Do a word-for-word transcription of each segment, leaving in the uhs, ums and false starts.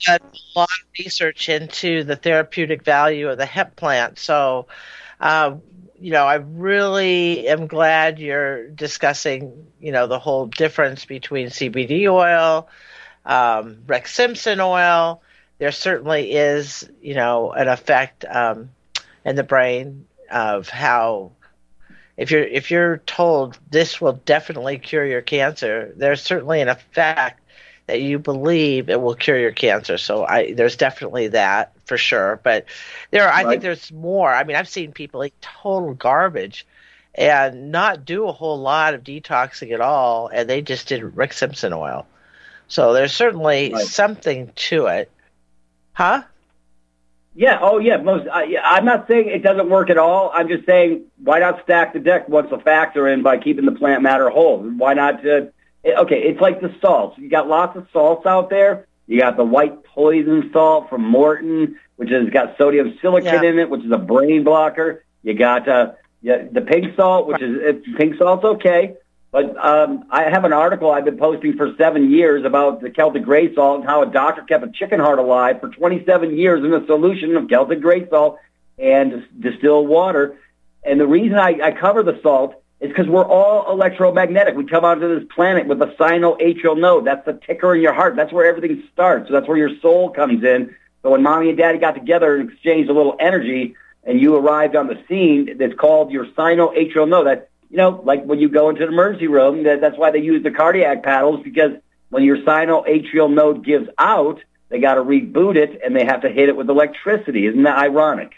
done a lot of research into the therapeutic value of the hemp plant. So, uh, you know, I really am glad you're discussing, you know, the whole difference between C B D oil, um, Rex Simpson oil. There certainly is, you know, an effect um, in the brain of how, if you're if you're told this will definitely cure your cancer, there's certainly an effect that you believe it will cure your cancer. So I, there's definitely that for sure. But there, I Right. think there's more. I mean, I've seen people eat total garbage and not do a whole lot of detoxing at all, and they just did Rick Simpson oil. So there's certainly Right. something to it. Huh? Yeah. Oh, yeah. Most. I, I'm not saying it doesn't work at all. I'm just saying why not stack the deck once the facts are in by keeping the plant matter whole? Why not? Uh, okay, it's like the salts. You got lots of salts out there. You got the white poison salt from Morton, which has got sodium silicate Yeah. in it, which is a brain blocker. You got uh, yeah, the pink salt, which is it's, pink salt's okay. But um, I have an article I've been posting for seven years about the Celtic Gray Salt and how a doctor kept a chicken heart alive for twenty-seven years in a solution of Celtic Gray Salt and distilled water. And the reason I, I cover the salt is because we're all electromagnetic. We come onto this planet with a sinoatrial node. That's the ticker in your heart. That's where everything starts. So that's where your soul comes in. So when mommy and daddy got together and exchanged a little energy and you arrived on the scene, it's called your sinoatrial node. That, you know, like when you go into the emergency room, that, that's why they use the cardiac paddles, because when your sinoatrial node gives out, they got to reboot it and they have to hit it with electricity. Isn't that ironic?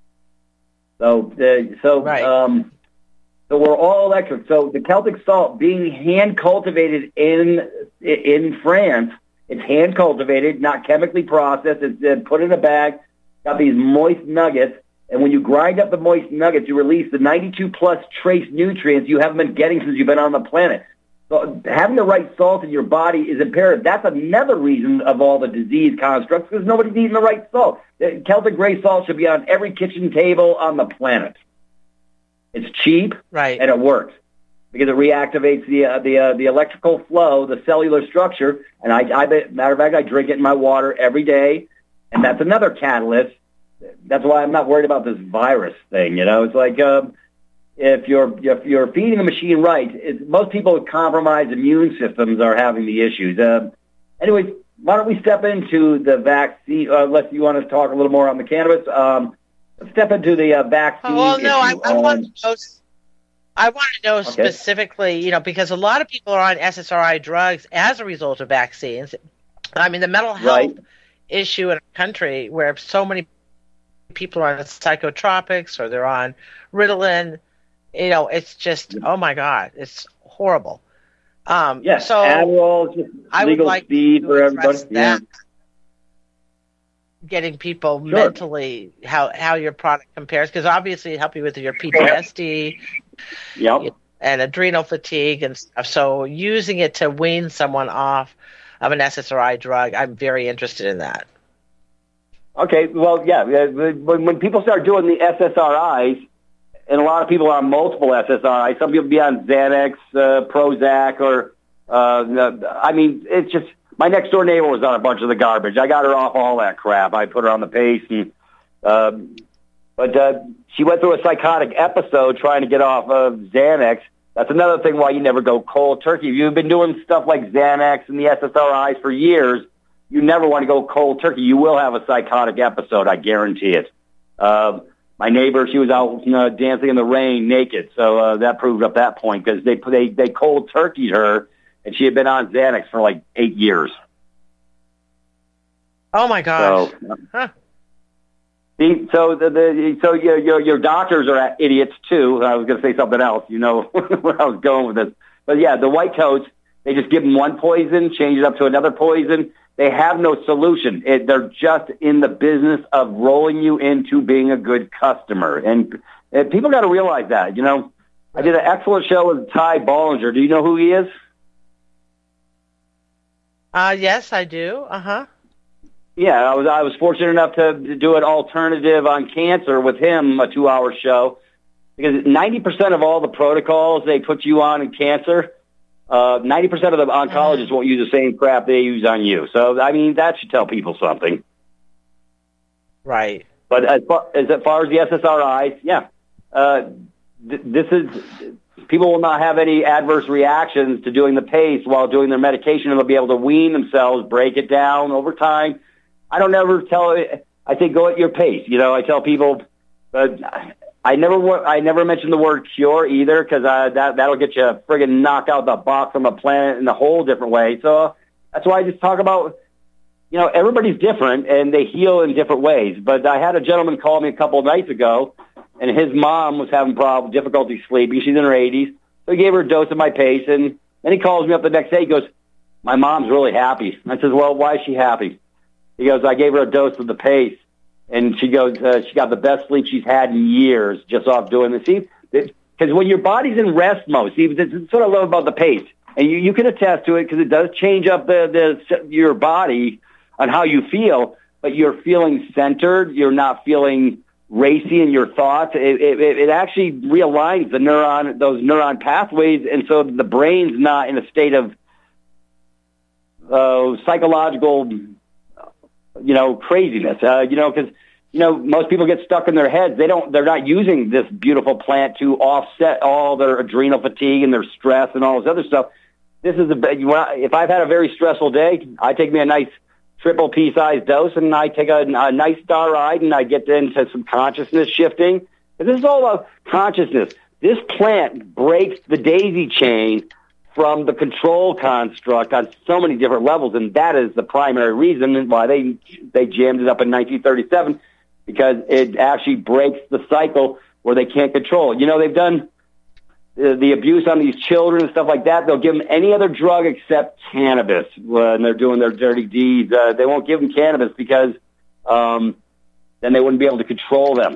So, uh, so, Right. um, so we're all electric. So the Celtic salt being hand cultivated in in France, it's hand cultivated, not chemically processed. It's uh, put in a bag, got these moist nuggets, and when you grind up the moist nuggets, you release the ninety-two plus trace nutrients you haven't been getting since you've been on the planet. So having the right salt in your body is imperative. That's another reason of all the disease constructs, because nobody's eating the right salt. The Celtic Gray Salt should be on every kitchen table on the planet. It's cheap, Right. and it works because it reactivates the uh, the uh, the electrical flow, the cellular structure. And I, I, matter of fact, I drink it in my water every day, and that's another catalyst. That's why I'm not worried about this virus thing. You know, it's like um, if you're if you're feeding the machine right, it, most people with compromised immune systems are having the issues. Uh, anyways, why don't we step into the vaccine? Uh, unless you want to talk a little more on the cannabis. Um, let's step into the uh, vaccine. Oh, well, no, I, issue. I want Um, to know. I want to know Okay. specifically, you know, because a lot of people are on S S R I drugs as a result of vaccines. I mean, the mental health Right. issue in a country where so many people are on psychotropics or they're on Ritalin, you know, it's just, oh my God, it's horrible. Um, Yes, so Adderall is just I would legal like speed to for address everybody. Yeah. that. Getting people Sure. mentally, how, how your product compares, because obviously it helps you with your P T S D Yep. and adrenal fatigue and stuff. So using it to wean someone off of an S S R I drug, I'm very interested in that. Okay, well, yeah, uh, when, when people start doing the S S R Is, and a lot of people are on multiple S S R Is, some people be on Xanax, uh, Prozac, or, uh, I mean, it's just, my next door neighbor was on a bunch of the garbage. I got her off all that crap. I put her on the pace, and, um, but uh, she went through a psychotic episode trying to get off of Xanax. That's another thing why you never go cold turkey. If you've been doing stuff like Xanax and the S S R Is for years, you never want to go cold turkey. You will have a psychotic episode, I guarantee it. Uh, my neighbor, she was out uh, dancing in the rain naked, so uh, that proved up that point because they, they, they cold turkeyed her, and she had been on Xanax for like eight years. Oh my gosh. So, Huh. See, so the, the so your, your your doctors are idiots too. I was going to say something else. You know where I was going with this, but yeah, the white coats, they just give them one poison, change it up to another poison. They have no solution. It, they're just in the business of rolling you into being a good customer, and, and people got to realize that. You know, I did an excellent show with Ty Bollinger. Do you know who he is? Uh, yes, I do. Uh-huh. Yeah, I was I was fortunate enough to, to do an alternative on cancer with him, a two-hour show, because ninety percent of all the protocols they put you on in cancer, uh, ninety percent of the oncologists won't use the same crap they use on you. So, I mean, that should tell people something. Right. But as far as, as, far as the S S R Is, yeah, uh, th- this is, people will not have any adverse reactions to doing the pace while doing their medication, and they'll be able to wean themselves, break it down over time. I don't ever tell, I say go at your pace. You know, I tell people, but I never, I never mention the word cure either, because uh, that that'll get you friggin' knocked out the box from a planet in a whole different way. So that's why I just talk about, you know, everybody's different and they heal in different ways. But I had a gentleman call me a couple of nights ago, and his mom was having problem, difficulty sleeping. She's in her eighties, so he gave her a dose of my pace, and then he calls me up the next day. He goes, "My mom's really happy." I says, "Well, why is she happy?" He goes, "I gave her a dose of the pace, and she goes, uh, she got the best sleep she's had in years just off doing this." See, because when your body's in rest mode, see, this is what I love about the pace, and you, you can attest to it because it does change up the, the your body on how you feel, but you're feeling centered. You're not feeling racy in your thoughts. It, it, it actually realigns the neuron, those neuron pathways, and so the brain's not in a state of uh, psychological, you know, craziness. Uh, you know, because you know most people get stuck in their heads. They don't. They're not using this beautiful plant to offset all their adrenal fatigue and their stress and all this other stuff. This is a. If I've had a very stressful day, I take me a nice triple pea-sized dose, and I take a, a nice star ride, and I get into some consciousness shifting. And this is all about consciousness. This plant breaks the daisy chain from the control construct on so many different levels, and that is the primary reason why they they jammed it up in nineteen thirty-seven, because it actually breaks the cycle where they can't control. You know, they've done the, the abuse on these children and stuff like that. They'll give them any other drug except cannabis when they're doing their dirty deeds. Uh, they won't give them cannabis because um, then they wouldn't be able to control them.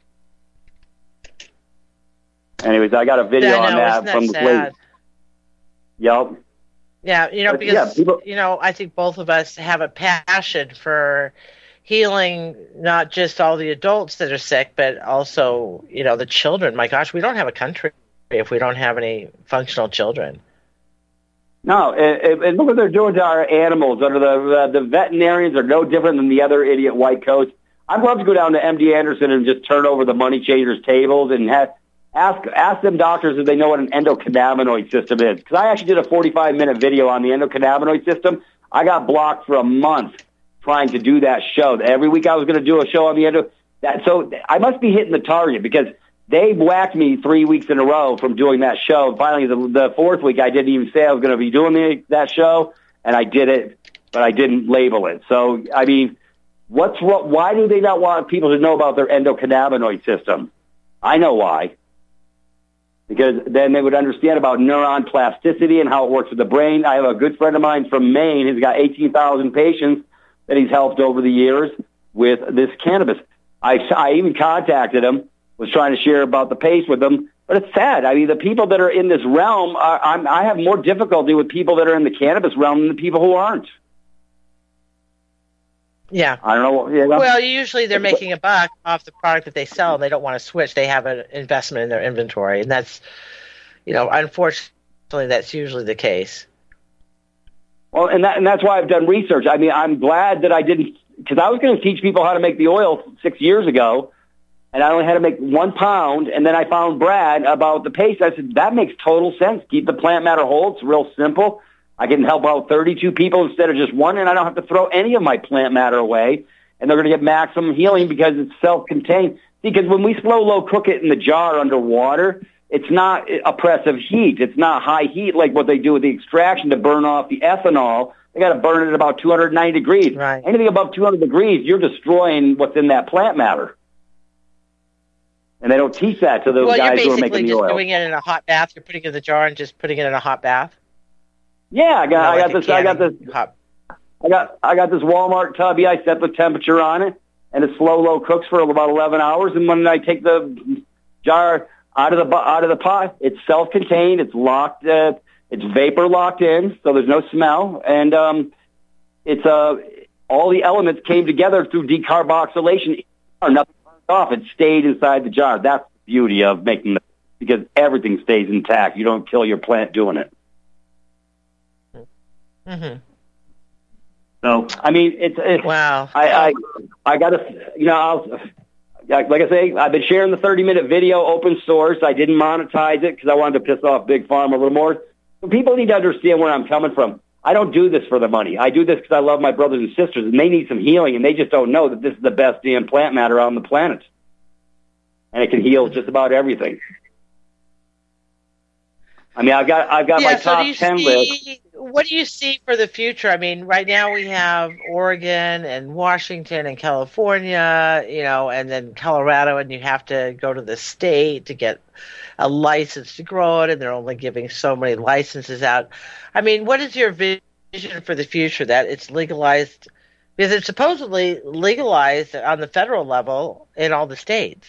Anyways, I got a video yeah, on no, that, that from sad? the late. Yep. Yeah, you know, But, because, yeah, people, you know, I think both of us have a passion for healing not just all the adults that are sick, but also, you know, the children. My gosh, we don't have a country if we don't have any functional children. No, and, and look what they're doing to our animals. Under the uh, the veterinarians are no different than the other idiot white coats. I'd love to go down to M D Anderson and just turn over the money changers tables and have, ask ask them doctors if they know what an endocannabinoid system is. Because I actually did a forty-five minute video on the endocannabinoid system. I got blocked for a month trying to do that show. Every week I was going to do a show on the endo. That, so I must be hitting the target, because they whacked me three weeks in a row from doing that show. And finally, the, the fourth week, I didn't even say I was going to be doing the, that show, and I did it, but I didn't label it. So, I mean, what's why do they not want people to know about their endocannabinoid system? I know why. Because then they would understand about neuron plasticity and how it works with the brain. I have a good friend of mine from Maine. He's got eighteen thousand patients that he's helped over the years with this cannabis. I, I even contacted him, was trying to share about the pace with them, but it's sad. I mean, the people that are in this realm, are, I'm, I have more difficulty with people that are in the cannabis realm than the people who aren't. Yeah. I don't know. You know? Well, usually they're making a buck off the product that they sell, and they don't want to switch. They have an investment in their inventory, and that's, you know, unfortunately, that's usually the case. Well, and that, and that's why I've done research. I mean, I'm glad that I didn't, because I was going to teach people how to make the oil six years ago, and I only had to make one pound, and then I found Brad about the paste. I said, that makes total sense. Keep the plant matter whole. It's real simple. I can help out thirty-two people instead of just one, and I don't have to throw any of my plant matter away, and they're going to get maximum healing because it's self-contained. Because when we slow low cook it in the jar underwater, it's not oppressive heat. It's not high heat like what they do with the extraction to burn off the ethanol. They got to burn it at about two hundred ninety degrees. Right. Anything above two hundred degrees, you're destroying what's in that plant matter. And they don't teach that to those well, guys who are making the oil. Well, you're basically just doing it in a hot bath. You're putting it in the jar and just putting it in a hot bath. Yeah, I got, no, I got like this. I got this. Hot. I got, I got this Walmart tubby. I set the temperature on it, and it slow low cooks for about eleven hours. And when I take the jar out of the out of the pot, it's self-contained. It's locked. Uh, it's vapor locked in, so there's no smell. And um, it's uh, all the elements came together through decarboxylation. Nothing burned off. It stayed inside the jar. That's the beauty of making the, because everything stays intact. You don't kill your plant doing it. Mm-hmm. So, I mean, it's, it's wow. I, I, I got to, you know, I'll, like I say, I've been sharing the thirty minute video open source. I didn't monetize it because I wanted to piss off Big Pharma a little more. But people need to understand where I'm coming from. I don't do this for the money. I do this because I love my brothers and sisters, and they need some healing, and they just don't know that this is the best damn plant matter on the planet. And it can heal just about everything. I mean, I've got I've got yeah, my so top do ten see, list. What do you see for the future? I mean, right now we have Oregon and Washington and California, you know, and then Colorado, and you have to go to the state to get a license to grow it, and they're only giving so many licenses out. I mean, what is your vision for the future that it's legalized? Because it's supposedly legalized on the federal level in all the states.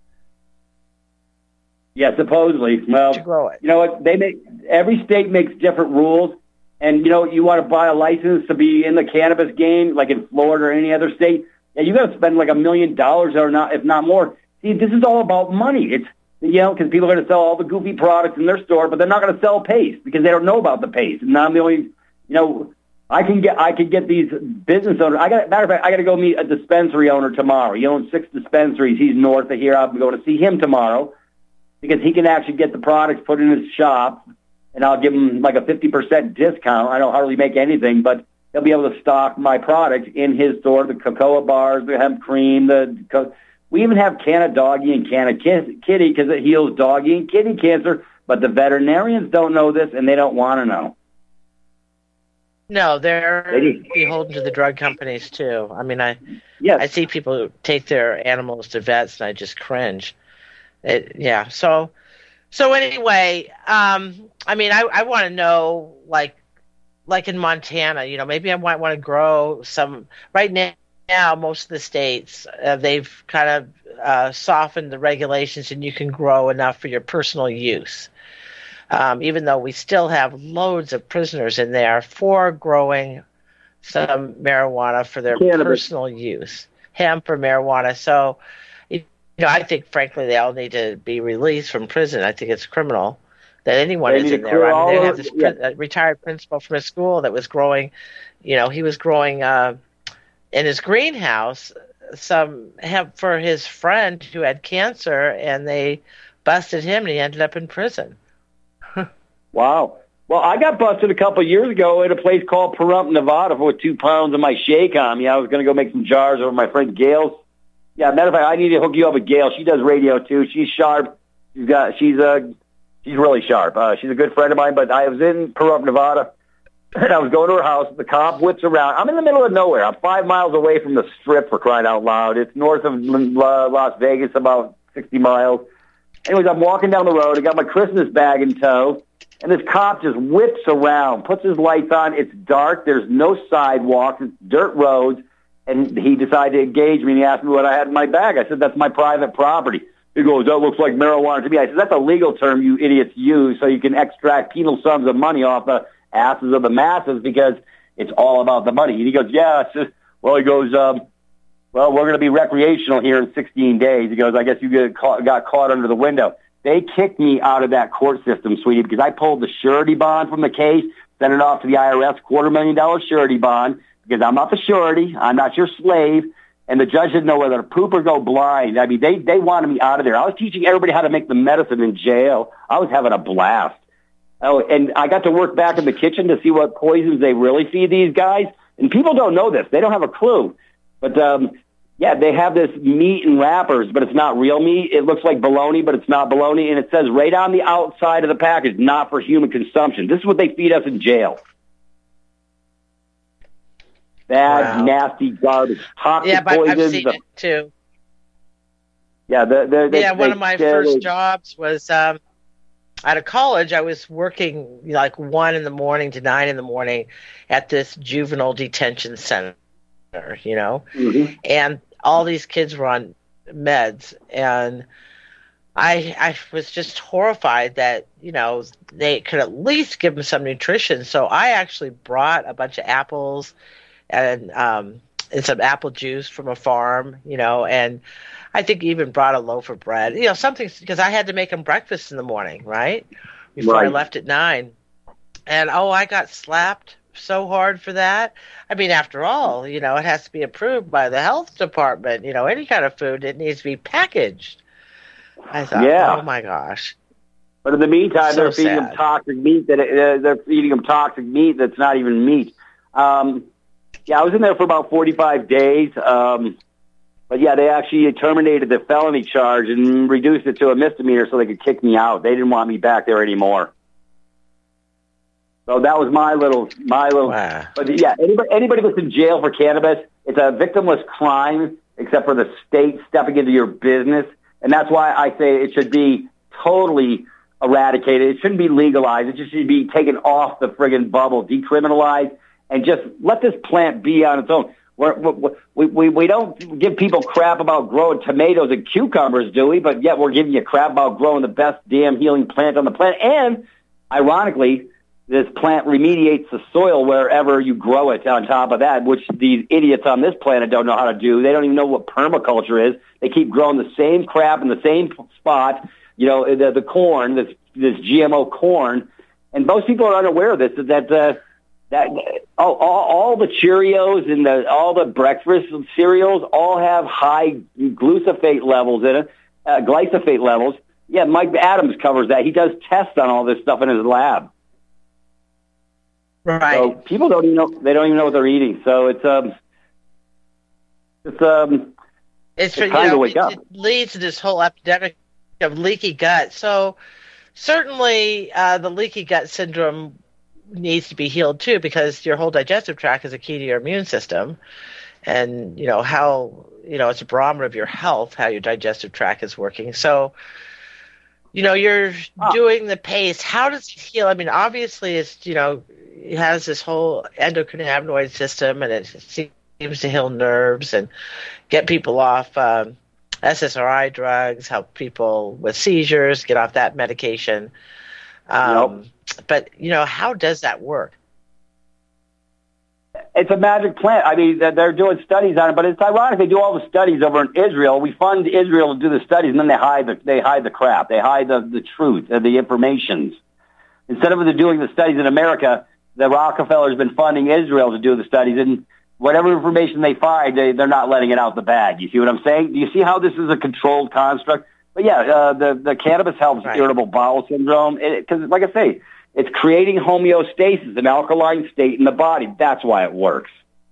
Yeah, supposedly. Well, to grow it. You know what? They make every state makes different rules, and you know you want to buy a license to be in the cannabis game, like in Florida or any other state. Yeah, you got to spend like a million dollars or not, if not more. See, this is all about money. It's you know because people are going to sell all the goofy products in their store, but they're not going to sell paste because they don't know about the paste. And I'm the only, you know, I can get I can get these business owners. I got matter of fact, I got to go meet a dispensary owner tomorrow. He owns six dispensaries. He's north of here. I'm going to see him tomorrow, because he can actually get the products put in his shop, and I'll give him like a fifty percent discount. I don't hardly make anything, but he'll be able to stock my products in his store, the cocoa bars, the hemp cream. The We even have Canna Doggy and Canna Kitty because it heals doggy and kitty cancer, but the veterinarians don't know this, and they don't want to know. No, they're they beholden to the drug companies, too. I mean, I, yes. I see people take their animals to vets, and I just cringe. It, yeah. So, so anyway, um, I mean, I, I want to know, like, like in Montana, you know, maybe I might want to grow some. Right now, now most of the states uh, they've kind of uh, softened the regulations, and you can grow enough for your personal use. Um, even though we still have loads of prisoners in there for growing some marijuana for their Cannabis. personal use, hemp or marijuana. So. You know, I think, frankly, they all need to be released from prison. I think it's criminal that anyone they is in there. I mean, they have this yeah. pri- retired principal from a school that was growing, you know, he was growing uh, in his greenhouse some hemp for his friend who had cancer, and they busted him, and he ended up in prison. Wow. Well, I got busted a couple of years ago at a place called Pahrump, Nevada, for two pounds of my shake on me. I was going to go make some jars over my friend Gail's. Yeah, matter of fact, I need to hook you up with Gail. She does radio too. She's sharp. She's got. She's uh, she's really sharp. Uh, she's a good friend of mine. But I was in Pahrump, Nevada, and I was going to her house. The cop whips around. I'm in the middle of nowhere. I'm five miles away from the Strip, for crying out loud. It's north of uh, Las Vegas, about sixty miles. Anyways, I'm walking down the road. I got my Christmas bag in tow, and this cop just whips around, puts his lights on. It's dark. There's no sidewalks. It's dirt roads. And he decided to engage me, and he asked me what I had in my bag. I said, that's my private property. He goes, that looks like marijuana to me. I said, that's a legal term you idiots use so you can extract penal sums of money off the asses of the masses because it's all about the money. And he goes, yeah. It's just, well, he goes, um, well, we're going to be recreational here in sixteen days. He goes, I guess you get caught, got caught under the window. They kicked me out of that court system, sweetie, because I pulled the surety bond from the case, sent it off to the I R S, quarter million dollar surety bond, because I'm not the surety, I'm not your slave, and the judge didn't know whether to poop or go blind. I mean, they, they wanted me out of there. I was teaching everybody how to make the medicine in jail. I was having a blast. Oh, and I got to work back in the kitchen to see what poisons they really feed these guys. And people don't know this. They don't have a clue. But, um, yeah, they have this meat in wrappers, but it's not real meat. It looks like bologna, but it's not bologna. And it says right on the outside of the package, not for human consumption. This is what they feed us in jail. Bad, wow. nasty garbage, toxic yeah, but poisons. I've seen it too. Yeah, the, the, the, yeah. they, One of my they, first they, jobs was um, out of college. I was working you know, like one in the morning to nine in the morning at this juvenile detention center. You know, mm-hmm. and all these kids were on meds, and I I was just horrified that you know they could at least give them some nutrition. So I actually brought a bunch of apples and um and some apple juice from a farm, you know, and I think even brought a loaf of bread, you know, something because I had to make them breakfast in the morning, right? Before right. I left at nine. And oh, I got slapped so hard for that? I mean, after all, you know, it has to be approved by the health department. You know, any kind of food, it needs to be packaged. I thought, yeah. oh my gosh. But in the meantime, so they're feeding sad. them toxic meat that uh, they're feeding them toxic meat that's not even meat. Um, yeah, I was in there for about forty-five days. Um, but yeah, they actually terminated the felony charge and reduced it to a misdemeanor so they could kick me out. They didn't want me back there anymore. So that was my little, my little. Wow. But yeah, anybody, anybody that's in jail for cannabis, it's a victimless crime, except for the state stepping into your business, and that's why I say it should be totally eradicated. It shouldn't be legalized. It just should be taken off the friggin' bubble, decriminalized, and just let this plant be on its own. We're, we we we don't give people crap about growing tomatoes and cucumbers, do we? But yet we're giving you crap about growing the best damn healing plant on the planet. And ironically, this plant remediates the soil wherever you grow it on top of that, which these idiots on this planet don't know how to do. They don't even know what permaculture is. They keep growing the same crap in the same spot, you know, the, the corn, this, this G M O corn. And most people are unaware of this, that, uh, that all, all, all the Cheerios and the, all the breakfast cereals all have high glyphosate levels in it, uh, glyphosate levels. Yeah, Mike Adams covers that. He does tests on all this stuff in his lab. Right. So people don't even know, they don't even know what they're eating. So it's, um, it's, um, it's, it's you time know, to wake it, up. It leads to this whole epidemic of leaky gut. So certainly uh, the leaky gut syndrome needs to be healed too, because your whole digestive tract is a key to your immune system. And, you know, how, you know, it's a barometer of your health, how your digestive tract is working. So, you know, you're ah. doing the paste. How does it heal? I mean, obviously it's, you know, it has this whole endocannabinoid system, and it seems to heal nerves and get people off um, S S R I drugs, help people with seizures get off that medication. Um, Yep. But, you know, how does that work? It's a magic plant. I mean, they're doing studies on it, but it's ironic they do all the studies over in Israel. We fund Israel to do the studies, and then they hide the they hide the crap. They hide the the truth and the informations. Instead of doing the studies in America, the Rockefeller's been funding Israel to do the studies, and whatever information they find, they, they're not letting it out the bag. You see what I'm saying? Do you see how this is a controlled construct? But yeah, uh, the the cannabis helps right. irritable bowel syndrome because, like I say, it's creating homeostasis, an alkaline state in the body. That's why it works.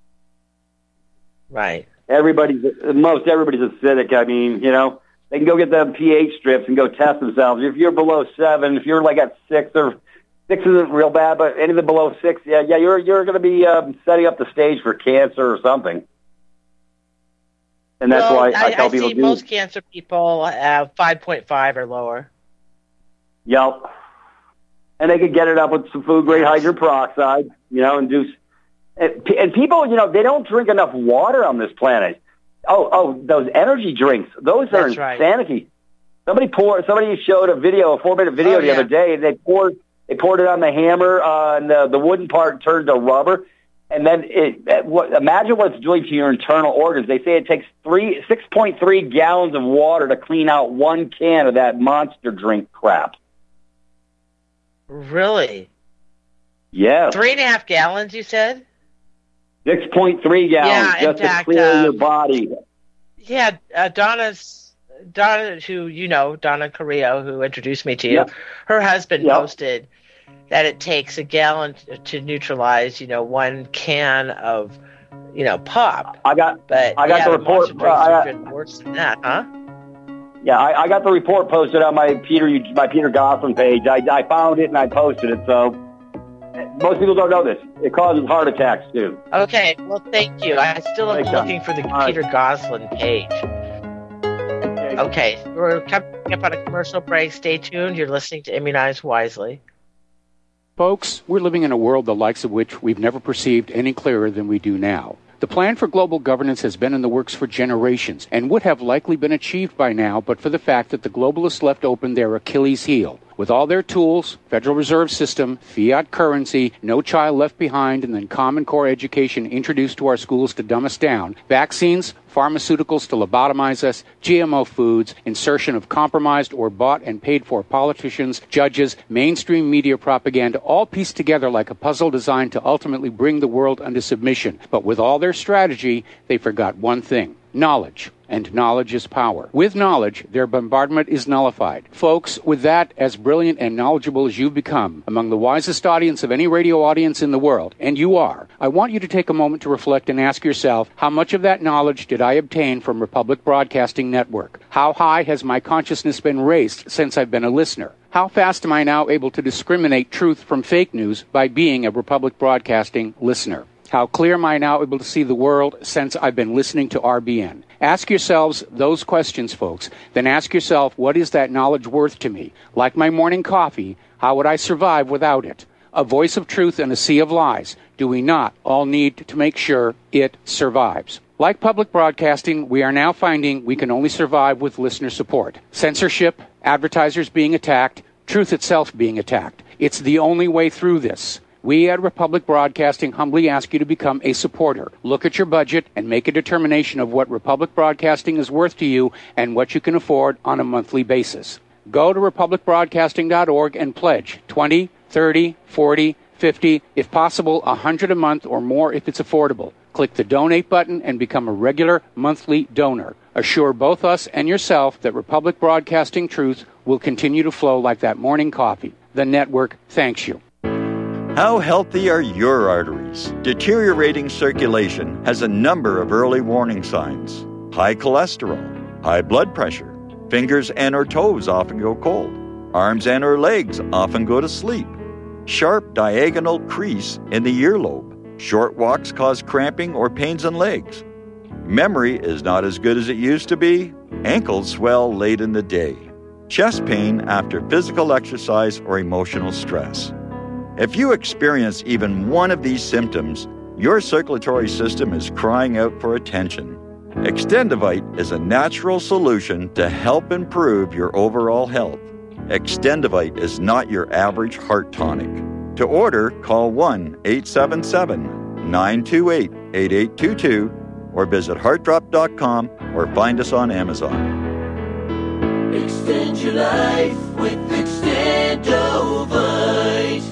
Right. Everybody's, most everybody's acidic. I mean, you know, they can go get the pH strips and go test themselves. If you're below seven, if you're like at six, or six isn't real bad, but anything below six, yeah, yeah, you're you're going to be um, setting up the stage for cancer or something. And that's well, why I, I tell I people see do. most cancer people have five point five or lower. Yep. And they could get it up with some food-grade hydrogen peroxide, you know, and do. And, and people, you know, they don't drink enough water on this planet. Oh, oh, those energy drinks, those are That's right. insanity. Somebody poured. Somebody showed a video, a four-minute video Oh, the yeah. other day. And they poured, they poured it on the hammer, uh, and the the wooden part turned to rubber. And then, it, what, imagine what it's doing to your internal organs. They say it takes three, six point three gallons of water to clean out one can of that monster drink crap. Really? Yeah. Three and a half gallons, you said? six point three gallons Yeah, in just to fact, clear uh, your body. Yeah, uh, Donna's, Donna, who you know, Donna Carrillo, who introduced me to you, Yep. her husband Yep. posted that it takes a gallon to neutralize, you know, one can of, you know, pop. I got, But I got yeah, the report. monster drinks uh, are I, even worse than that, huh? yeah, I, I got the report posted on my Peter my Peter Goslin page. I, I found it and I posted it. So most people don't know this. It causes heart attacks too. Okay, well, thank you. I still am Thanks, looking for the All Peter right. Goslin page. Okay. Okay, we're coming up on a commercial break. Stay tuned. You're listening to Immunize Wisely. Folks, we're living in a world the likes of which we've never perceived any clearer than we do now. The plan for global governance has been in the works for generations and would have likely been achieved by now but for the fact that the globalists left open their Achilles heel, With all their tools, Federal Reserve System, fiat currency, no child left behind, and then Common Core education introduced to our schools to dumb us down, vaccines, pharmaceuticals to lobotomize us, G M O foods, insertion of compromised or bought and paid for politicians, judges, mainstream media propaganda, all pieced together like a puzzle designed to ultimately bring the world under submission. But with all their strategy, they forgot one thing: knowledge. And knowledge is power. With knowledge, their bombardment is nullified. Folks, with that, as brilliant and knowledgeable as you've become, among the wisest audience of any radio audience in the world, and you are, I want you to take a moment to reflect and ask yourself, how much of that knowledge did I obtain from Republic Broadcasting Network? How high has my consciousness been raised since I've been a listener? How fast am I now able to discriminate truth from fake news by being a Republic Broadcasting listener? How clear am I now able to see the world since I've been listening to R B N? Ask yourselves those questions, folks. Then ask yourself, what is that knowledge worth to me? Like my morning coffee, how would I survive without it? A voice of truth in a sea of lies. Do we not all need to make sure it survives? Like public broadcasting, we are now finding we can only survive with listener support. Censorship, advertisers being attacked, truth itself being attacked. It's the only way through this. We at Republic Broadcasting humbly ask you to become a supporter. Look at your budget and make a determination of what Republic Broadcasting is worth to you and what you can afford on a monthly basis. Go to republic broadcasting dot org and pledge twenty, thirty, forty, fifty, if possible, one hundred a month or more if it's affordable. Click the donate button and become a regular monthly donor. Assure both us and yourself that Republic Broadcasting truth will continue to flow like that morning coffee. The network thanks you. How healthy are your arteries? Deteriorating circulation has a number of early warning signs. High cholesterol, high blood pressure, fingers and or toes often go cold, arms and or legs often go to sleep, sharp diagonal crease in the earlobe, short walks cause cramping or pains in legs, memory is not as good as it used to be, ankles swell late in the day, chest pain after physical exercise or emotional stress. If you experience even one of these symptoms, your circulatory system is crying out for attention. Extendivite is a natural solution to help improve your overall health. Extendivite is not your average heart tonic. To order, call one eight seven seven, nine two eight, eight eight two two or visit heart drop dot com or find us on Amazon. Extend your life with Extendivite.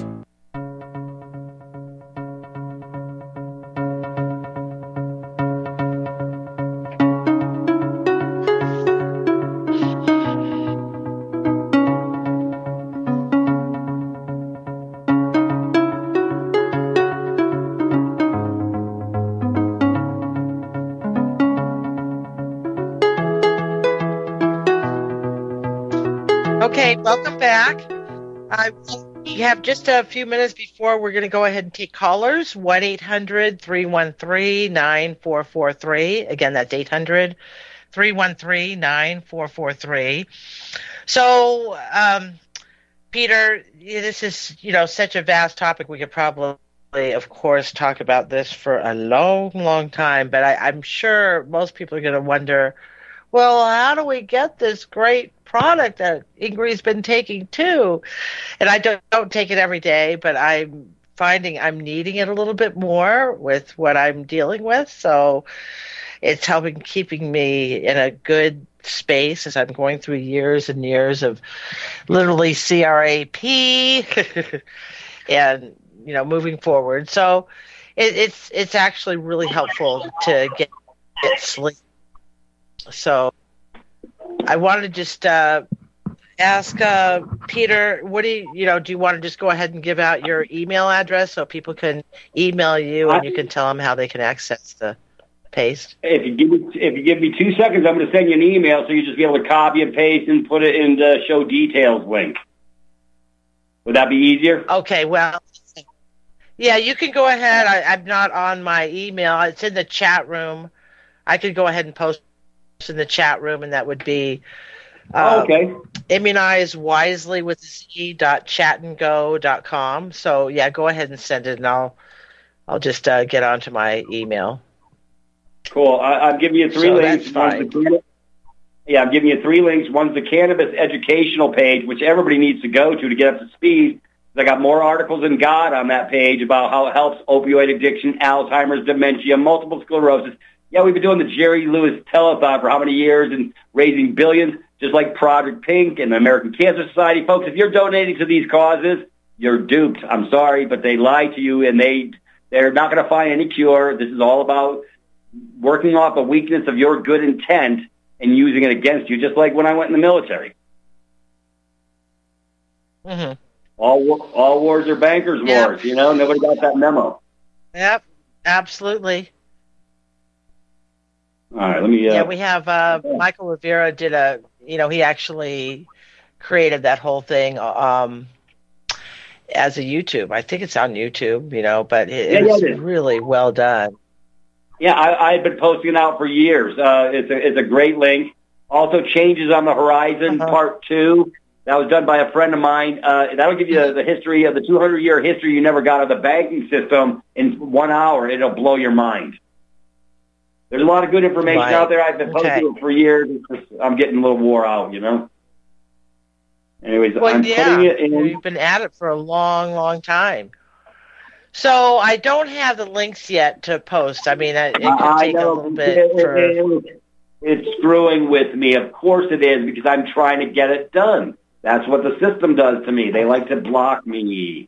Okay, welcome back. Uh, we have just a few minutes before we're going to go ahead and take callers. one eight hundred, three one three, nine four four three. Again, that's eight hundred, three one three, nine four four three. So, um, Peter, this is, you know, such a vast topic. We could probably, of course, talk about this for a long, long time. But I, I'm sure most people are going to wonder, well, how do we get this great product that Ingrid's been taking too? And I don't, don't take it every day, but I'm finding I'm needing it a little bit more with what I'm dealing with. So it's helping keeping me in a good space as I'm going through years and years of literally C R A P and, you know, moving forward. So it, it's it's actually really helpful to get, get sleep. So I wanted to just uh, ask uh, Peter, what do you, you know, do you want to just go ahead and give out your email address so people can email you and you can tell them how they can access the paste? If you give me, if you give me two seconds, I'm going to send you an email so you just be able to copy and paste and put it in the show details link. Would that be easier? Okay, well, yeah, you can go ahead. I, I'm not on my email. It's in the chat room. I could go ahead and post in the chat room, and that would be um, oh, okay. immunize wisely with z dot chat and go dot com. So yeah, go ahead and send it, and I'll I'll just uh, get onto my email. Cool. I, I'll give you three so links. That's fine. Yeah, I'm giving you three links. One's the cannabis educational page, which everybody needs to go to to get up to speed. I got more articles than God on that page about how it helps opioid addiction, Alzheimer's, dementia, multiple sclerosis. Yeah, we've been doing the Jerry Lewis telethon for how many years and raising billions, just like Project Pink and the American Cancer Society. Folks, if you're donating to these causes, you're duped. I'm sorry, but they lie to you, and they, they're not going to find any cure. This is all about working off a weakness of your good intent and using it against you, just like when I went in the military. Mm-hmm. All all wars are bankers' Yep. wars, you know? Nobody got that memo. Yep, absolutely. All right, let me... Uh, Yeah, we have uh, Michael Rivera did a, you know, he actually created that whole thing um, as a YouTube. I think it's on YouTube, you know, but it, Yeah, it yeah, was it is. really well done. Yeah, I, I've been posting it out for years. Uh, it's, a, it's a great link. Also, Changes on the Horizon, Uh-huh. Part two. That was done by a friend of mine. Uh, that'll give you the, the history of the two hundred year history you never got of the banking system in one hour. It'll blow your mind. There's a lot of good information Right. out there. I've been posting Okay. it for years. It's just, I'm getting a little wore out, you know? Anyways, Well, I'm yeah, putting it in. we've been at it for a long, long time. So I don't have the links yet to post. I mean, it, it could I take a know little bit it- for... it- it- it's screwing with me. Of course it is, because I'm trying to get it done. That's what the system does to me. They like to block me.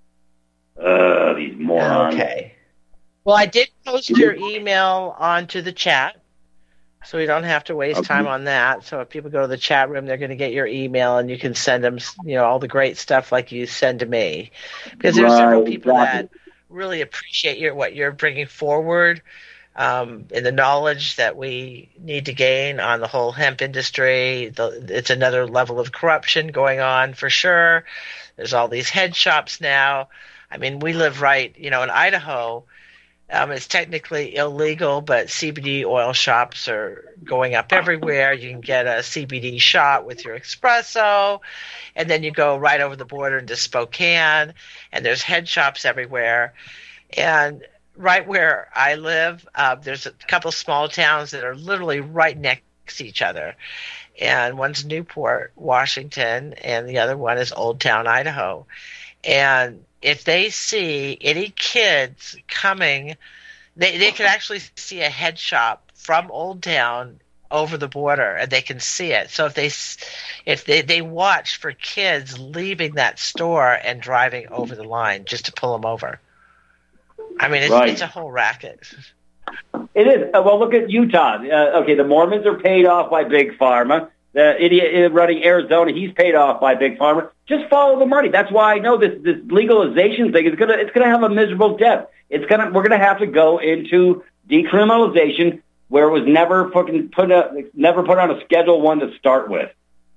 Uh, these morons. Okay. Well, I did post your email onto the chat, so we don't have to waste Okay. time on that. So if people go to the chat room, they're going to get your email, and you can send them, you know, all the great stuff like you send to me, because there's several Right, people exactly. that really appreciate your what you're bringing forward, um, and the knowledge that we need to gain on the whole hemp industry. The, it's another level of corruption going on for sure. There's all these head shops now. I mean, we live right, you know, in Idaho. Um, it's technically illegal, but C B D oil shops are going up everywhere. You can get a C B D shot with your espresso, and then you go right over the border into Spokane, and there's head shops everywhere. And right where I live, uh, there's a couple small towns that are literally right next to each other. And one's Newport, Washington, and the other one is Old Town, Idaho. And if they see any kids coming, they, they can actually see a head shop from Old Town over the border, and they can see it. So if they if they, they watch for kids leaving that store and driving over the line just to pull them over. I mean, it's, Right. it's a whole racket. It is. Uh, well, look at Utah. Uh, okay, the Mormons are paid off by Big Pharma. The idiot running Arizona, he's paid off by Big Pharma. Just follow the money. That's why I know this this legalization thing is gonna it's gonna have a miserable death. It's gonna we're gonna have to go into decriminalization where it was never fucking put up, never put on a Schedule One to start with.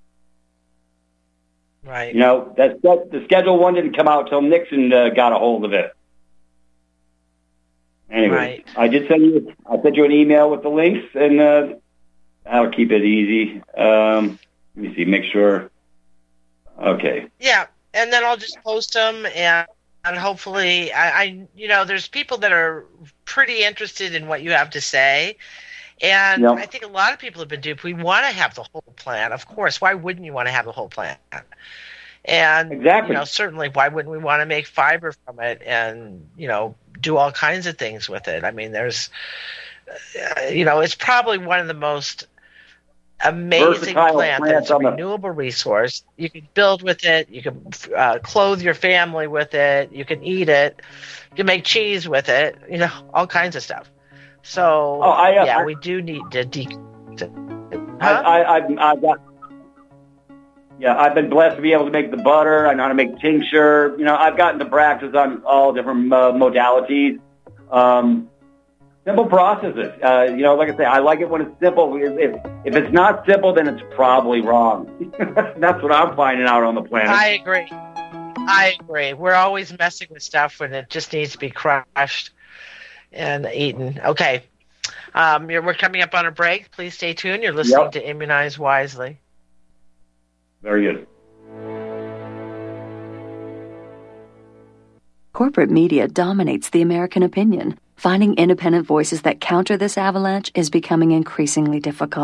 Right. You know that, that the Schedule One didn't come out till Nixon uh, got a hold of it. Anyway, Right. I did send you. I sent you an email with the links, and uh, I'll keep it easy. Um, let me see. Make sure. Okay. Yeah, and then I'll just post them, and and hopefully, I, I you know, there's people that are pretty interested in what you have to say, and Yep. I think a lot of people have been duped. We want to have the whole plan, of course. Why wouldn't you want to have the whole plan? And Exactly. you know, certainly, why wouldn't we want to make fiber from it, and you know, do all kinds of things with it? I mean, there's, uh, you know, it's probably one of the most amazing Versatile plant plants that's a on the- renewable resource. You can build with it. You can uh, clothe your family with it. You can eat it. You can make cheese with it. You know, all kinds of stuff. So Oh, I, uh, yeah, I- we do need to de. to- I, Huh? I, I, I've got. Yeah, I've been blessed to be able to make the butter. I know how to make tincture. You know, I've gotten to practice on all different uh, modalities. Um, simple processes. Uh, you know, like I say, I like it when it's simple. If, if, if it's not simple, then it's probably wrong. That's what I'm finding out on the planet. I agree. I agree. We're always messing with stuff when it just needs to be crushed and eaten. Okay. Um, you're, we're coming up on a break. Please stay tuned. You're listening Yep. to Immunize Wisely. Very good. Corporate media dominates the American opinion. Finding independent voices that counter this avalanche is becoming increasingly difficult.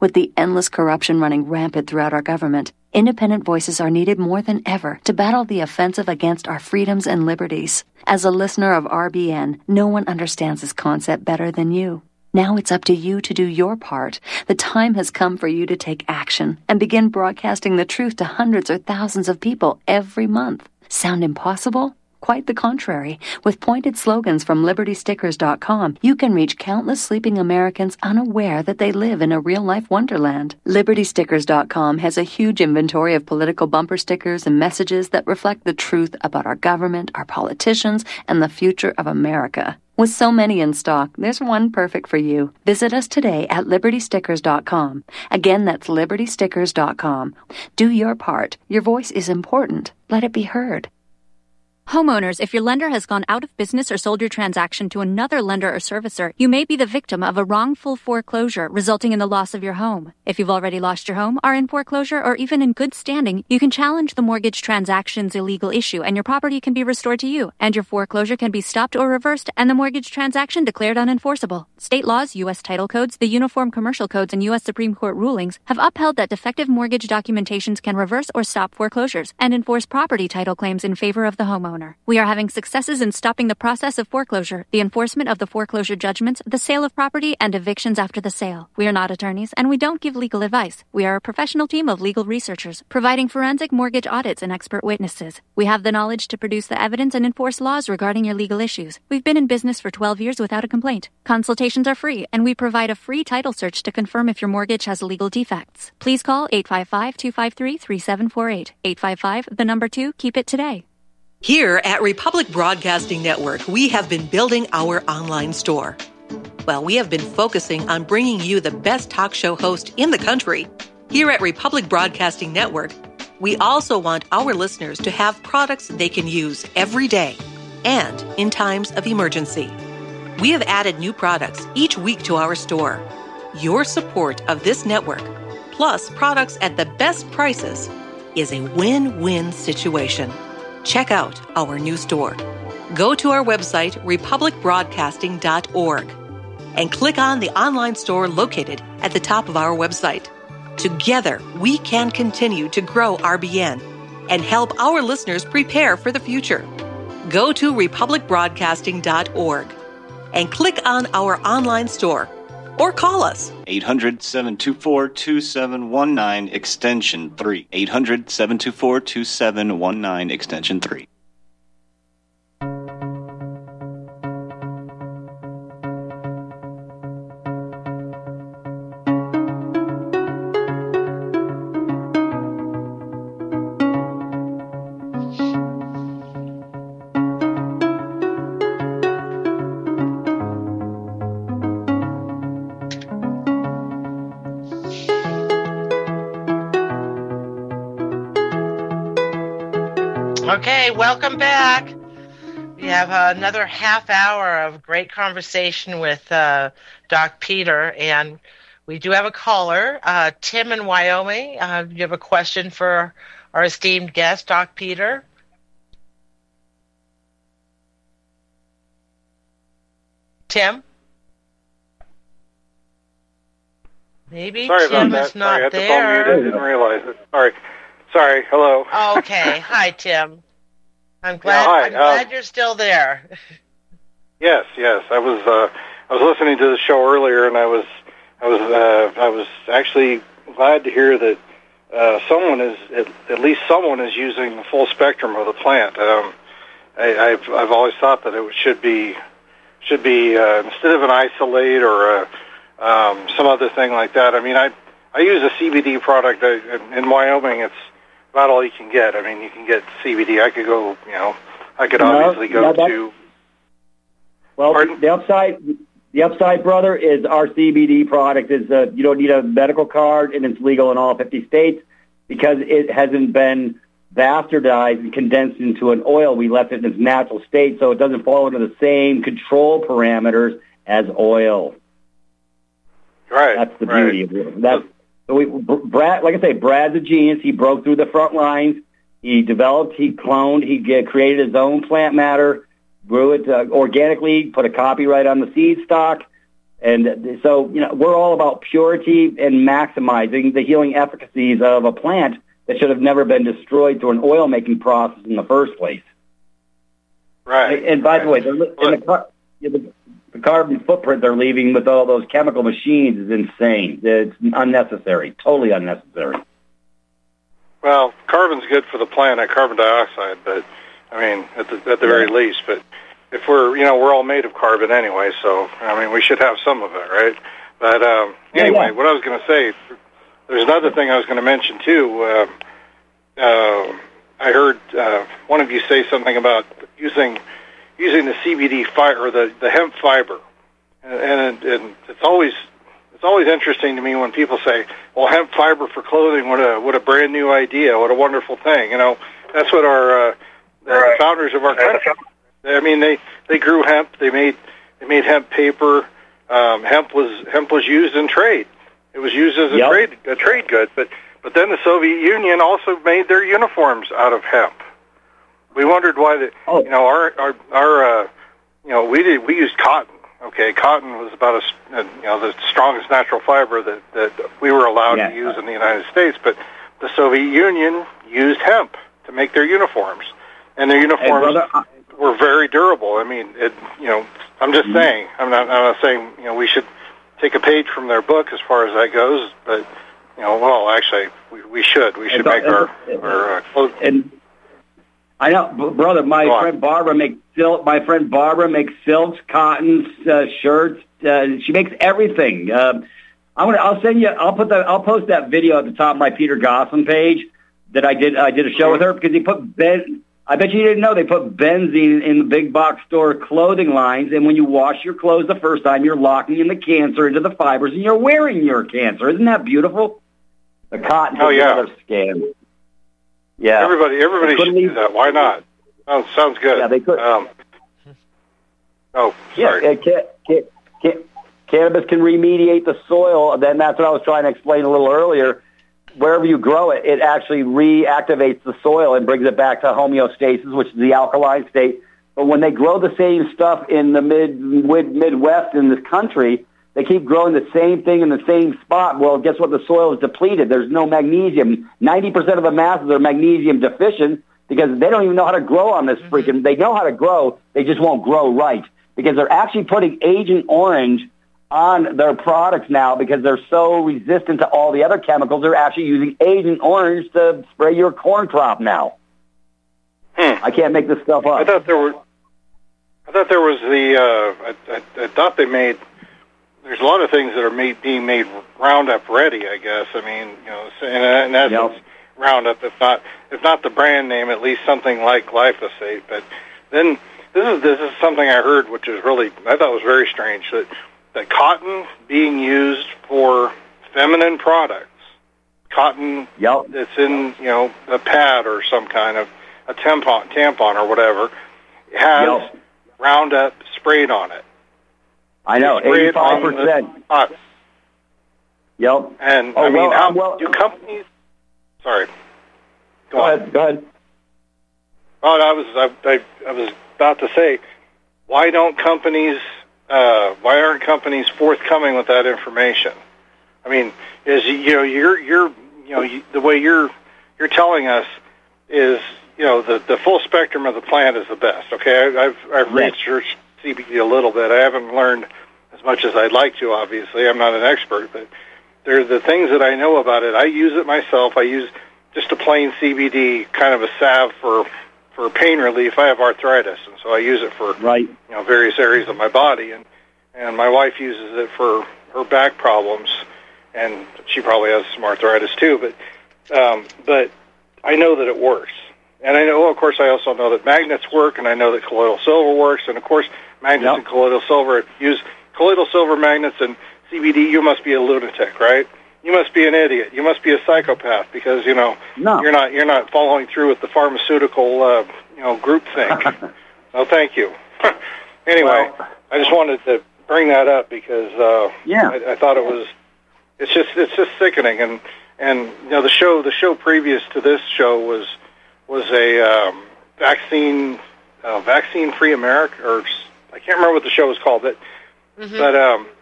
With the endless corruption running rampant throughout our government, independent voices are needed more than ever to battle the offensive against our freedoms and liberties. As a listener of R B N, no one understands this concept better than you. Now it's up to you to do your part. The time has come for you to take action and begin broadcasting the truth to hundreds or thousands of people every month. Sound impossible? Quite the contrary. With pointed slogans from Liberty Stickers dot com, you can reach countless sleeping Americans unaware that they live in a real-life wonderland. Liberty Stickers dot com has a huge inventory of political bumper stickers and messages that reflect the truth about our government, our politicians, and the future of America. With so many in stock, there's one perfect for you. Visit us today at Liberty Stickers dot com. Again, that's Liberty Stickers dot com. Do your part. Your voice is important. Let it be heard. Homeowners, if your lender has gone out of business or sold your transaction to another lender or servicer, you may be the victim of a wrongful foreclosure resulting in the loss of your home. If you've already lost your home, are in foreclosure, or even in good standing, you can challenge the mortgage transaction's illegal issue and your property can be restored to you, and your foreclosure can be stopped or reversed and the mortgage transaction declared unenforceable. State laws, U S title codes, the Uniform Commercial Codes, and U S Supreme Court rulings have upheld that defective mortgage documentations can reverse or stop foreclosures and enforce property title claims in favor of the homeowner. We are having successes in stopping the process of foreclosure, the enforcement of the foreclosure judgments, the sale of property, and evictions after the sale. We are not attorneys, and we don't give legal advice. We are a professional team of legal researchers, providing forensic mortgage audits and expert witnesses. We have the knowledge to produce the evidence and enforce laws regarding your legal issues. We've been in business for twelve years without a complaint. Consultations are free, and we provide a free title search to confirm if your mortgage has legal defects. Please call eight five five, two five three, three seven four eight. eight five five, the number two, keep it today. Here at Republic Broadcasting Network, we have been building our online store. Well, we have been focusing on bringing you the best talk show host in the country. Here at Republic Broadcasting Network, we also want our listeners to have products they can use every day and in times of emergency. We have added new products each week to our store. Your support of this network, plus products at the best prices, is a win-win situation. Check out our new store. Go to our website, republic broadcasting dot org, and click on the online store located at the top of our website. Together, we can continue to grow R B N and help our listeners prepare for the future. Go to republic broadcasting dot org and click on our online store or call us. eight hundred, seven two four, two seven one nine, extension three. eight hundred, seven two four, two seven one nine, extension three. Okay, welcome back. We have uh, another half hour of great conversation with uh, Doc Peter, and we do have a caller, uh, Tim in Wyoming. Uh, you have a question for our esteemed guest, Doc Peter? Tim? Maybe Sorry Tim about is that. not Sorry, I had there. the phone muted. I didn't realize it. Sorry. Sorry. Hello. Okay. Hi, Tim. I'm glad. Yeah, hi. I'm glad uh, you're still there. Yes, yes. I was. Uh, I was listening to the show earlier, and I was. I was. Uh, I was actually glad to hear that uh, someone is at, at least someone is using the full spectrum of the plant. Um, I, I've. I've always thought that it should be should be uh, instead of an isolate or a, um, some other thing like that. I mean, I I use a C B D product. I, in Wyoming, it's about all you can get. I mean, you can get C B D. I could go, you know, I could No, obviously go no, that- to. Well, Pardon? the upside, the upside, brother, is our C B D product is uh, you don't need a medical card, and it's legal in all fifty states because it hasn't been bastardized and condensed into an oil. We left it in its natural state, so it doesn't fall under the same control parameters as oil. Right. That's the right. beauty of it. That's so we, Brad, like I say, Brad's a genius. He broke through the front lines. He developed, he cloned, he get, created his own plant matter, grew it uh, organically, put a copyright on the seed stock, And so, you know, we're all about purity and maximizing the healing efficacies of a plant that should have never been destroyed through an oil-making process in the first place. Right. And, and by right. the way, the, the, car, the, the carbon footprint they're leaving with all those chemical machines is insane. It's unnecessary, totally unnecessary. Well, carbon's good for the planet, carbon dioxide, but, I mean, at the, at the very Yeah. least. But if we're, you know, we're all made of carbon anyway, so, I mean, we should have some of it, right? But um, anyway, yeah, yeah. what I was going to say, there's another thing I was going to mention, too. Uh, uh, I heard uh, one of you say something about using using the C B D fiber or the, the hemp fiber, and, and, and it's always it's always interesting to me when people say, "Well, hemp fiber for clothing, what a what a brand new idea, what a wonderful thing." You know, that's what our uh, the founders of our country. I mean, they they grew hemp, they made they made hemp paper. Um, hemp was hemp was used in trade. It was used as a Yep. trade a trade good, but. But then the Soviet Union also made their uniforms out of hemp. We wondered why the Oh. you know our our our uh, you know we did we used cotton. Okay, cotton was about a, uh, you know the strongest natural fiber that that we were allowed Yeah. to use in the United States. But the Soviet Union used hemp to make their uniforms, and their uniforms Hey, brother, I- were very durable. I mean, it you know I'm just Mhm. saying I'm not I'm not saying you know we should take a page from their book as far as that goes, but. You know, well, actually, we, we should. We should It's- make our, it's- our uh, clothes. And I know, b- brother. My Go on. friend Barbara makes silk. My friend Barbara makes silks, cottons, uh, shirts. Uh, she makes everything. Uh, I'm gonna. I'll send you. I'll put the. I'll post that video at the top of my Peter Goslin page that I did. I did a show with her because he put ben. I bet you didn't know they put benzene in the big box store clothing lines, and when you wash your clothes the first time, you're locking in the cancer into the fibers, and you're wearing your cancer. Isn't that beautiful? The cotton Oh, yeah. another scam. Yeah. Everybody, everybody Couldn't should do even- that. Why not? Sounds sounds good. Yeah, they could. Um, oh, Yeah, sorry. uh, ca- ca- ca- cannabis can remediate the soil. Then that's what I was trying to explain a little earlier. Wherever you grow it, it actually reactivates the soil and brings it back to homeostasis, which is the alkaline state. But when they grow the same stuff in the mid, mid Midwest in this country, they keep growing the same thing in the same spot. Well, guess what? The soil is depleted. There's no magnesium. ninety percent of the masses are magnesium deficient because they don't even know how to grow on this freaking. They know how to grow. They just won't grow right because they're actually putting Agent Orange on their products now because they're so resistant to all the other chemicals. They're actually using Agent Orange to spray your corn crop now. Hmm. I can't make this stuff up. I thought there were. I thought there was the. Uh, I, I, I thought they made. There's a lot of things that are made, being made Roundup ready. I guess. I mean, you know, in, in essence, Yep. Roundup. If not, if not the brand name, at least something like glyphosate. But then this is this is something I heard, which is really I thought was very strange. That that cotton being used for feminine products, cotton Yep. that's in you know a pad or some kind of a tampon, tampon or whatever, has Yep. Roundup sprayed on it. I know, They spray it eighty-five on percent. the cotton. Yep. And Oh, I mean, well, how uh, well- do companies? Sorry. Go, Go on. ahead. Go ahead. Oh, I was I, I, I was about to say, why don't companies? Uh, why aren't companies forthcoming with that information? I mean, is you know you're you're you know you, the way you're you're telling us is you know the the full spectrum of the plant is the best. Okay, I, I've I've Yes. researched C B D a little bit. I haven't learned as much as I'd like to. Obviously, I'm not an expert, but there the things that I know about it. I use it myself. I use just a plain C B D, kind of a salve for for pain relief. I have arthritis, and so I use it for Right. you know various areas of my body, and and my wife uses it for her back problems, and she probably has some arthritis too. But um, but I know that it works, and I know, of course, I also know that magnets work, and I know that colloidal silver works, and of course, magnets Yep. and colloidal silver. If you use colloidal silver magnets and C B D, you must be a lunatic, right? You must be an idiot. You must be a psychopath because you know No. you're not you're not following through with the pharmaceutical uh, you know groupthink. No, thank you. Anyway, Well- I just wanted to bring that up because uh, Yeah. I, I thought it was it's just it's just sickening, and and you know the show the show previous to this show was was a um, vaccine uh, vaccine free America, or I can't remember what the show was called, but Mm-hmm. but um,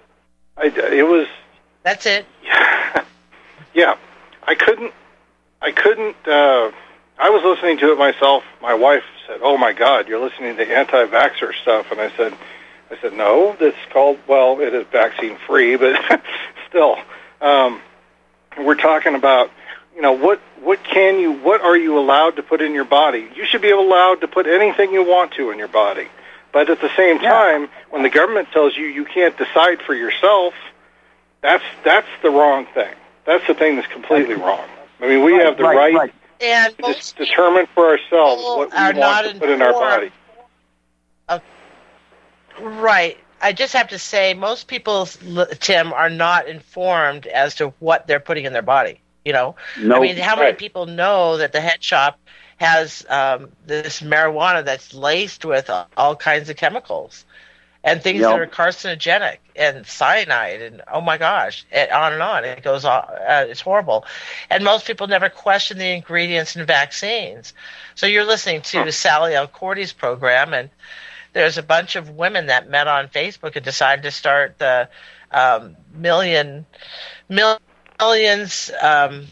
I, it was. That's it. Yeah, yeah. I couldn't. I couldn't. Uh, I was listening to it myself. My wife said, "Oh my God, you're listening to anti-vaxxer stuff," and I said, "I said no. It's called. Well, it is vaccine-free, but still, um, we're talking about." You know, what what can you, what are you allowed to put in your body? You should be allowed to put anything you want to in your body. But at the same time, yeah. when the government tells you you can't decide for yourself, that's that's the wrong thing. That's the thing that's completely wrong. I mean, we right, have the right, right, right. And to just determine for ourselves what we want not to put in our body. Of, right. I just have to say, most people, Tim, are not informed as to what they're putting in their body. You know, nope. I mean, how many right. people know that the head shop has um, this marijuana that's laced with all kinds of chemicals and things yep. that are carcinogenic and cyanide and oh my gosh, and on and on. It goes on. Uh, it's horrible. And most people never question the ingredients in vaccines. So you're listening to huh. Sally Alcordy's program, and there's a bunch of women that met on Facebook and decided to start the um, million million. Millions um,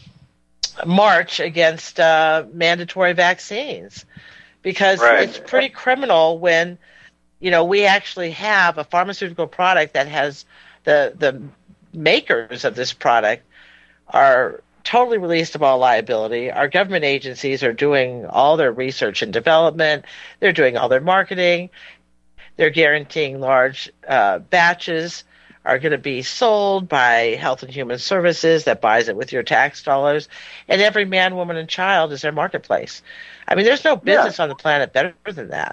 march against uh, mandatory vaccines because right. it's pretty criminal when, you know, we actually have a pharmaceutical product that has the the makers of this product are totally released of all liability. Our government agencies are doing all their research and development. They're doing all their marketing. They're guaranteeing large uh, batches are going to be sold by Health and Human Services that buys it with your tax dollars, and every man, woman, and child is their marketplace. I mean, there's no business yeah. on the planet better than that.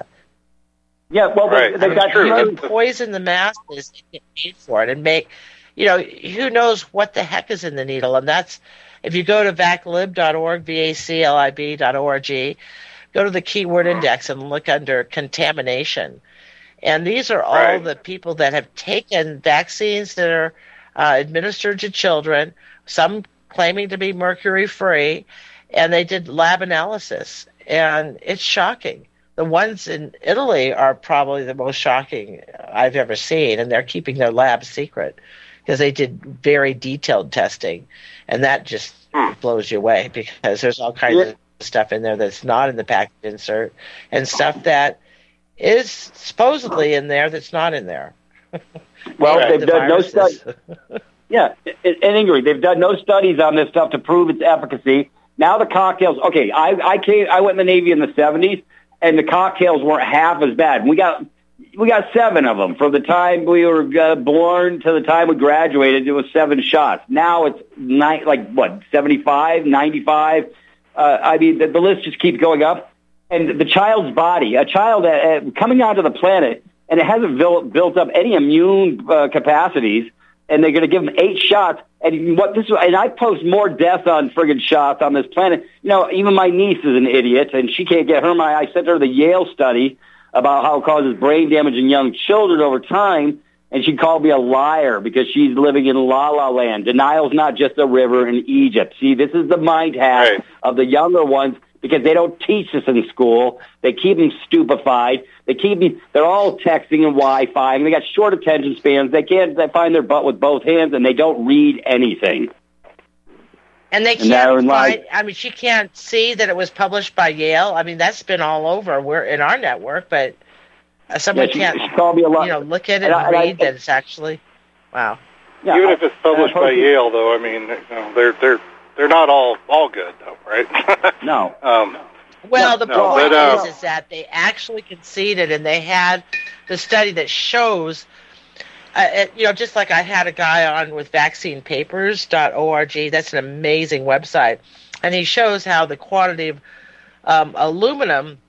Yeah, well, right. they, they got you can poison the masses and get paid for it and make, you know, who knows what the heck is in the needle. And that's, if you go to vaclib dot org, V A C L I B dot org, go to the keyword index and look under contamination. And these are all right. the people that have taken vaccines that are uh, administered to children, some claiming to be mercury-free, and they did lab analysis. And it's shocking. The ones in Italy are probably the most shocking I've ever seen, and they're keeping their lab secret because they did very detailed testing. And that just hmm. blows you away because there's all kinds yeah. of stuff in there that's not in the package insert and stuff that is supposedly in there that's not in there. Well, yeah, they've the done viruses. no studies. Yeah, and Ingrid, they've done no studies on this stuff to prove its efficacy. Now the cocktails. Okay, I I came. I went in the Navy in the seventies, and the cocktails weren't half as bad. We got we got seven of them from the time we were uh, born to the time we graduated. It was seven shots. Now it's nine, like what seventy-five, ninety-five. Uh, I mean, the, the list just keeps going up. And the child's body, a child uh, coming onto the planet, and it hasn't built, built up any immune uh, capacities, and they're going to give them eight shots. And what this, and I post more deaths on friggin' shots on this planet. You know, even my niece is an idiot, and she can't get her. My, I sent her the Yale study about how it causes brain damage in young children over time, and she called me a liar because she's living in La La Land. Denial's not just a river in Egypt. See, this is the mind hack right. of the younger ones. Because they don't teach this in school. They keep them stupefied. They keep them, they're all texting and Wi-Fi. And they got short attention spans. They can't they find their butt with both hands, and they don't read anything. And they can't and find, I mean, she can't see that it was published by Yale. I mean, that's been all over. We're in our network, but someone yeah, she, can't, she called me a lot. you know, look at it and, and, and I, read I, that it's actually, wow. Yeah, Even I, if it's published by Yale, though, I mean, you know, they're, they're, they're not all, all good, though, right? No. um, Well, the no, point but, uh, is, is that they actually conceded, and they had the study that shows, uh, it, you know, just like I had a guy on with vaccine papers dot org. That's an amazing website, and he shows how the quantity of um, aluminum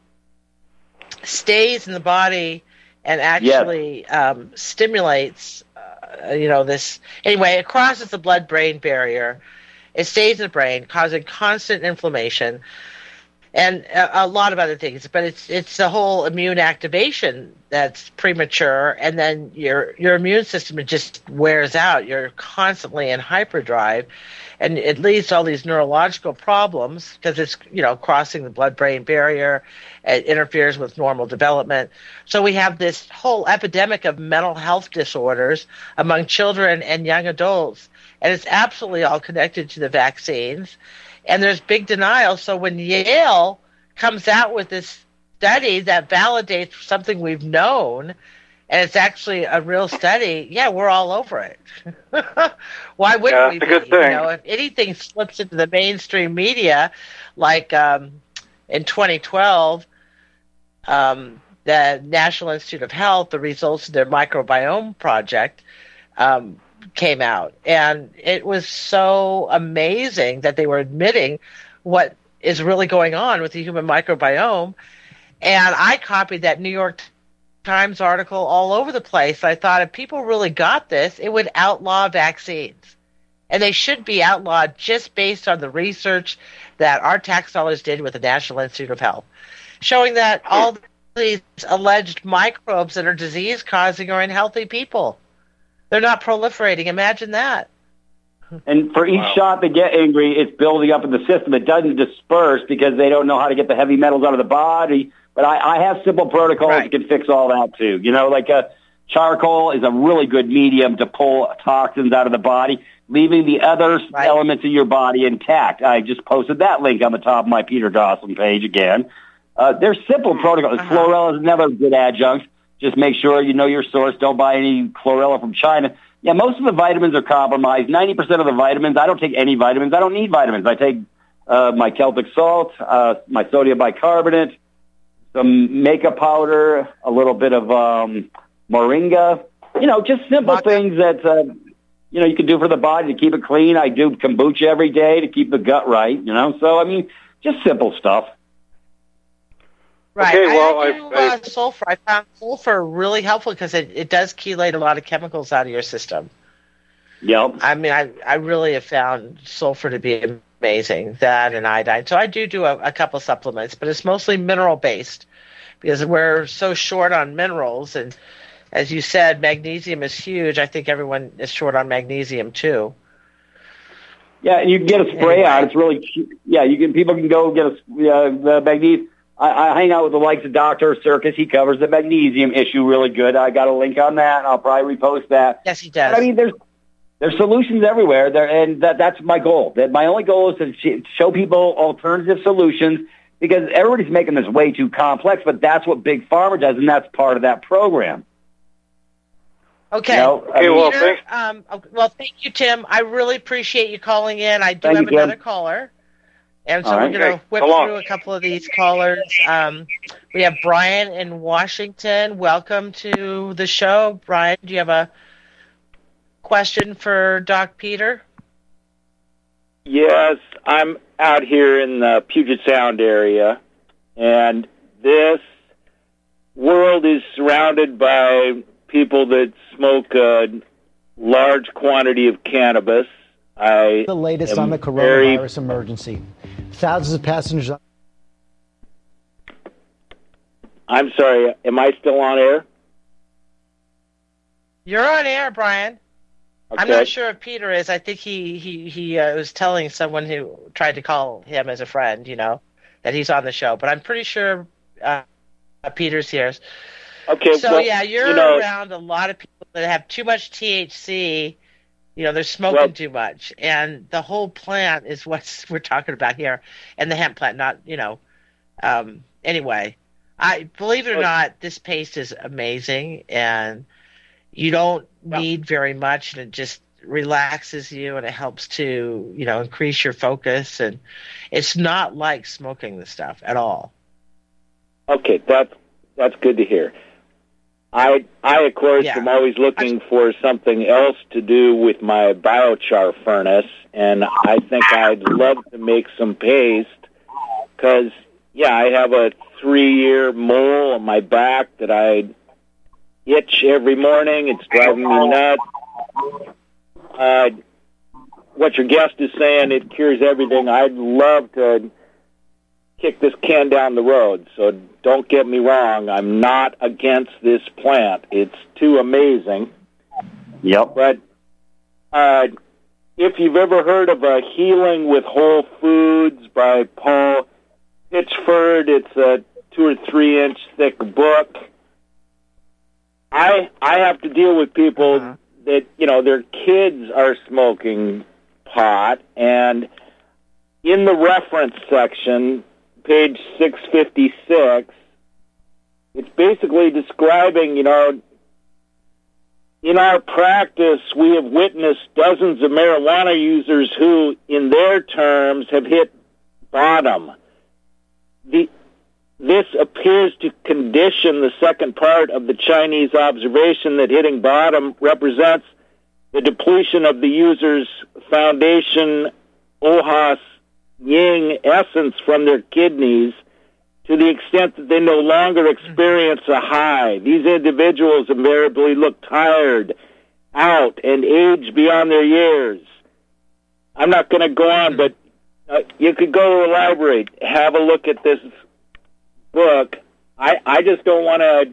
stays in the body and actually yes. um, stimulates, uh, you know, this. Anyway, it crosses the blood-brain barrier. It stays in the brain, causing constant inflammation. And a, a lot of other things, but it's it's the whole immune activation that's premature, and then your your immune system just wears out. You're constantly in hyperdrive, and it leads to all these neurological problems because it's, you know, crossing the blood-brain barrier. It interferes with normal development. So we have this whole epidemic of mental health disorders among children and young adults, and it's absolutely all connected to the vaccines. And there's big denial. So when Yale comes out with this study that validates something we've known, and it's actually a real study, yeah, we're all over it. Why wouldn't yeah, we be? Good thing. You know, if anything slips into the mainstream media, like um, in twenty twelve, um, the National Institute of Health, the results of their microbiome project um, came out. And it was so amazing that they were admitting what is really going on with the human microbiome. And I copied that New York Times article all over the place. I thought if people really got this, it would outlaw vaccines. And they should be outlawed just based on the research that our tax dollars did with the National Institute of Health, showing that all these alleged microbes that are disease-causing are in healthy people. They're not proliferating. Imagine that. And for each wow. shot they get, angry, it's building up in the system. It doesn't disperse because they don't know how to get the heavy metals out of the body. But I, I have simple protocols right. that can fix all that, too. You know, like a charcoal is a really good medium to pull toxins out of the body, leaving the other right. elements of your body intact. I just posted that link on the top of my Peter Dawson page again. Uh, there's simple protocols. Uh-huh. Chlorella is another good adjunct. Just make sure you know your source. Don't buy any chlorella from China. Yeah, most of the vitamins are compromised. ninety percent of the vitamins, I don't take any vitamins. I don't need vitamins. I take uh, my Celtic salt, uh, my sodium bicarbonate, some makeup powder, a little bit of um, moringa. You know, just simple Maca. things that, uh, you know, you can do for the body to keep it clean. I do kombucha every day to keep the gut right, you know. So, I mean, just simple stuff. Right. Okay, well, I, I do I, I, uh, sulfur. I found sulfur really helpful because it, it does chelate a lot of chemicals out of your system. Yep. I mean, I, I really have found sulfur to be amazing, that and iodine. So I do do a, a couple supplements, but it's mostly mineral-based because we're so short on minerals. And as you said, magnesium is huge. I think everyone is short on magnesium, too. Yeah, and you can get a spray anyway. out. It's really cheap. Yeah, you can. People can go get a uh, the magnesium. I, I hang out with the likes of Doctor Circus. He covers the magnesium issue really good. I got a link on that. I'll probably repost that. Yes, he does. But, I mean, there's there's solutions everywhere, there, and that that's my goal. That my only goal is to show people alternative solutions because everybody's making this way too complex. But that's what Big Pharma does, and that's part of that program. Okay. You know, okay. Well, Peter, thanks. Um, well, thank you, Tim. I really appreciate you calling in. I do Thank have you, another Tim. caller. And so All we're right. going to whip Come through on. a couple of these callers. Um, we have Brian in Washington. Welcome to the show. Brian, do you have a question for Doc Peter? Yes, I'm out here in the Puget Sound area, and this world is surrounded by people that smoke a large quantity of cannabis. I the latest on the coronavirus very... emergency. Thousands of passengers. I'm sorry, am I still on air? You're on air, Brian. Okay. I'm not sure if Peter is. I think he he he uh, was telling someone who tried to call him as a friend, you know, that he's on the show. But I'm pretty sure uh, Peter's here. Okay. So well, yeah, you're you know, around a lot of people that have too much T H C. You know, they're smoking well, too much, and the whole plant is what we're talking about here, and the hemp plant. Not you know. Um, anyway, I believe it or not, this paste is amazing, and you don't need very much, and it just relaxes you, and it helps to, you know, increase your focus, and it's not like smoking the stuff at all. Okay, that's that's good to hear. I I of course Yeah. am always looking for something else to do with my biochar furnace, and I think I'd love to make some paste because yeah, I have a three-year mole on my back that I itch every morning. It's driving me nuts. Uh, what your guest is saying, it cures everything. I'd love to kick this can down the road. So don't get me wrong. I'm not against this plant. It's too amazing. Yep. But uh, if you've ever heard of a Healing with Whole Foods by Paul Pitchford, it's a two or three inch thick book. I I have to deal with people uh-huh. that, you know, their kids are smoking pot, and in the reference section, page six fifty-six, it's basically describing, you know, in our practice, we have witnessed dozens of marijuana users who, in their terms, have hit bottom. The, this appears to condition the second part of the Chinese observation that hitting bottom represents the depletion of the user's foundation OHAS Ying essence from their kidneys to the extent that they no longer experience a high. These individuals invariably look tired, out, and age beyond their years. I'm not going to go on, but uh, you could go to the library, have a look at this book. I, I just don't want to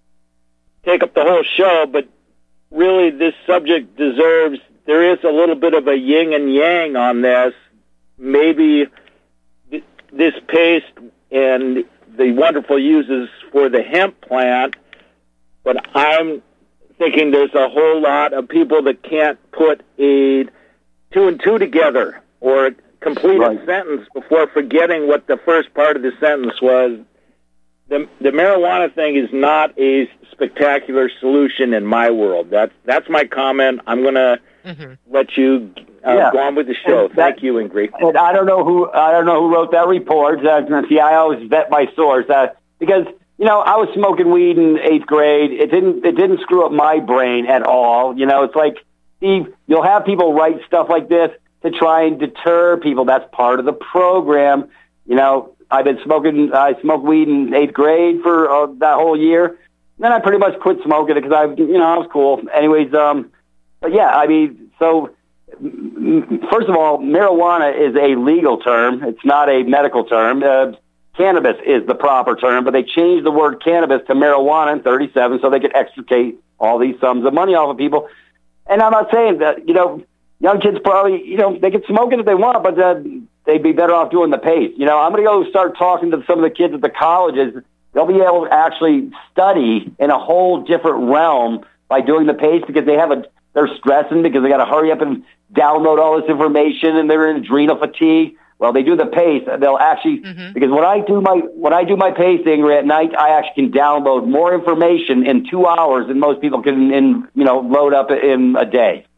take up the whole show, but really this subject deserves, there is a little bit of a yin and yang on this. Maybe th- this paste and the wonderful uses for the hemp plant, but I'm thinking there's a whole lot of people that can't put a two and two together or complete right. a sentence before forgetting what the first part of the sentence was. The, the marijuana thing is not a spectacular solution in my world. That's that's my comment. I'm going to mm-hmm. let you uh, yeah. go on with the show. And Thank that, you, Ingrid. And I don't know who I don't know who wrote that report. Uh, see, I always vet my source uh, because you know I was smoking weed in eighth grade. It didn't it didn't screw up my brain at all. You know, it's like Steve, you'll have people write stuff like this to try and deter people. That's part of the program. You know. I've been smoking, I smoked weed in eighth grade for uh, that whole year. Then I pretty much quit smoking it because I, you know, I was cool. Anyways, um, but yeah, I mean, so first of all, marijuana is a legal term. It's not a medical term. Uh, cannabis is the proper term, but they changed the word cannabis to marijuana in thirty-seven so they could extricate all these sums of money off of people. And I'm not saying that, you know, young kids probably, you know, they can smoke it if they want, but uh, they'd be better off doing the pace. You know, I'm going to go start talking to some of the kids at the colleges. They'll be able to actually study in a whole different realm by doing the pace because they have a, they're stressing because they got to hurry up and download all this information and they're in adrenal fatigue. Well, they do the pace. They'll actually, mm-hmm. because when I do my, when I do my pacing at night, I actually can download more information in two hours than most people can, in, you know, load up in a day.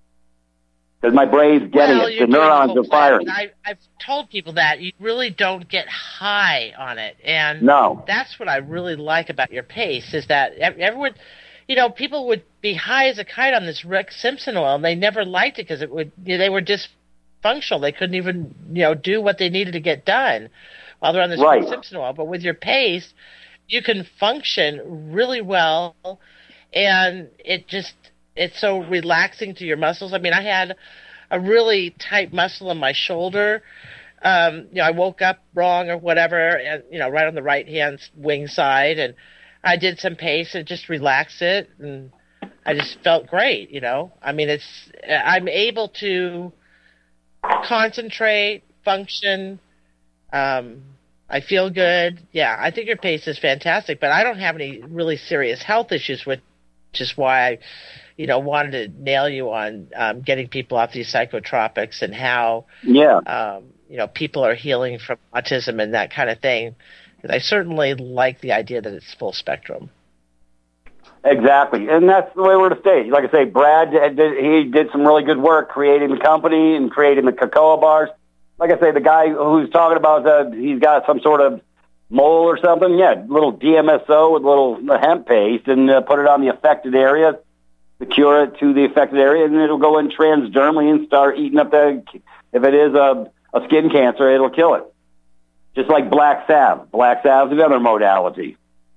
Because my brain's getting well, it. The neurons are firing. I, I've told people that you really don't get high on it. And no. That's what I really like about your pace is that everyone, you know, people would be high as a kite on this Rick Simpson oil, and they never liked it because it would, you know, they were dysfunctional. They couldn't even, you know, do what they needed to get done while they're on this right. Rick Simpson oil. But with your pace, you can function really well, and it just, it's so relaxing to your muscles. I mean, I had a really tight muscle in my shoulder. Um, you know, I woke up wrong or whatever, and you know, right on the right hand wing side, and I did some pace and just relaxed it, and I just felt great. You know, I mean, it's I'm able to concentrate, function. Um, I feel good. Yeah, I think your pace is fantastic, but I don't have any really serious health issues, which is why I, you know, wanted to nail you on um, getting people off these psychotropics and how, yeah, um, you know, people are healing from autism and that kind of thing. I certainly like the idea that it's full spectrum. Exactly, and that's the way we're to stay. Like I say, Brad, did, he did some really good work creating the company and creating the cocoa bars. Like I say, the guy who's talking about the, he's got some sort of mole or something. Yeah, little D M S O with little hemp paste and uh, put it on the affected area. Secure it to the affected area, and it'll go in transdermally and start eating up the, if it is a, a skin cancer, it'll kill it. Just like black salve. Black salve is another modality.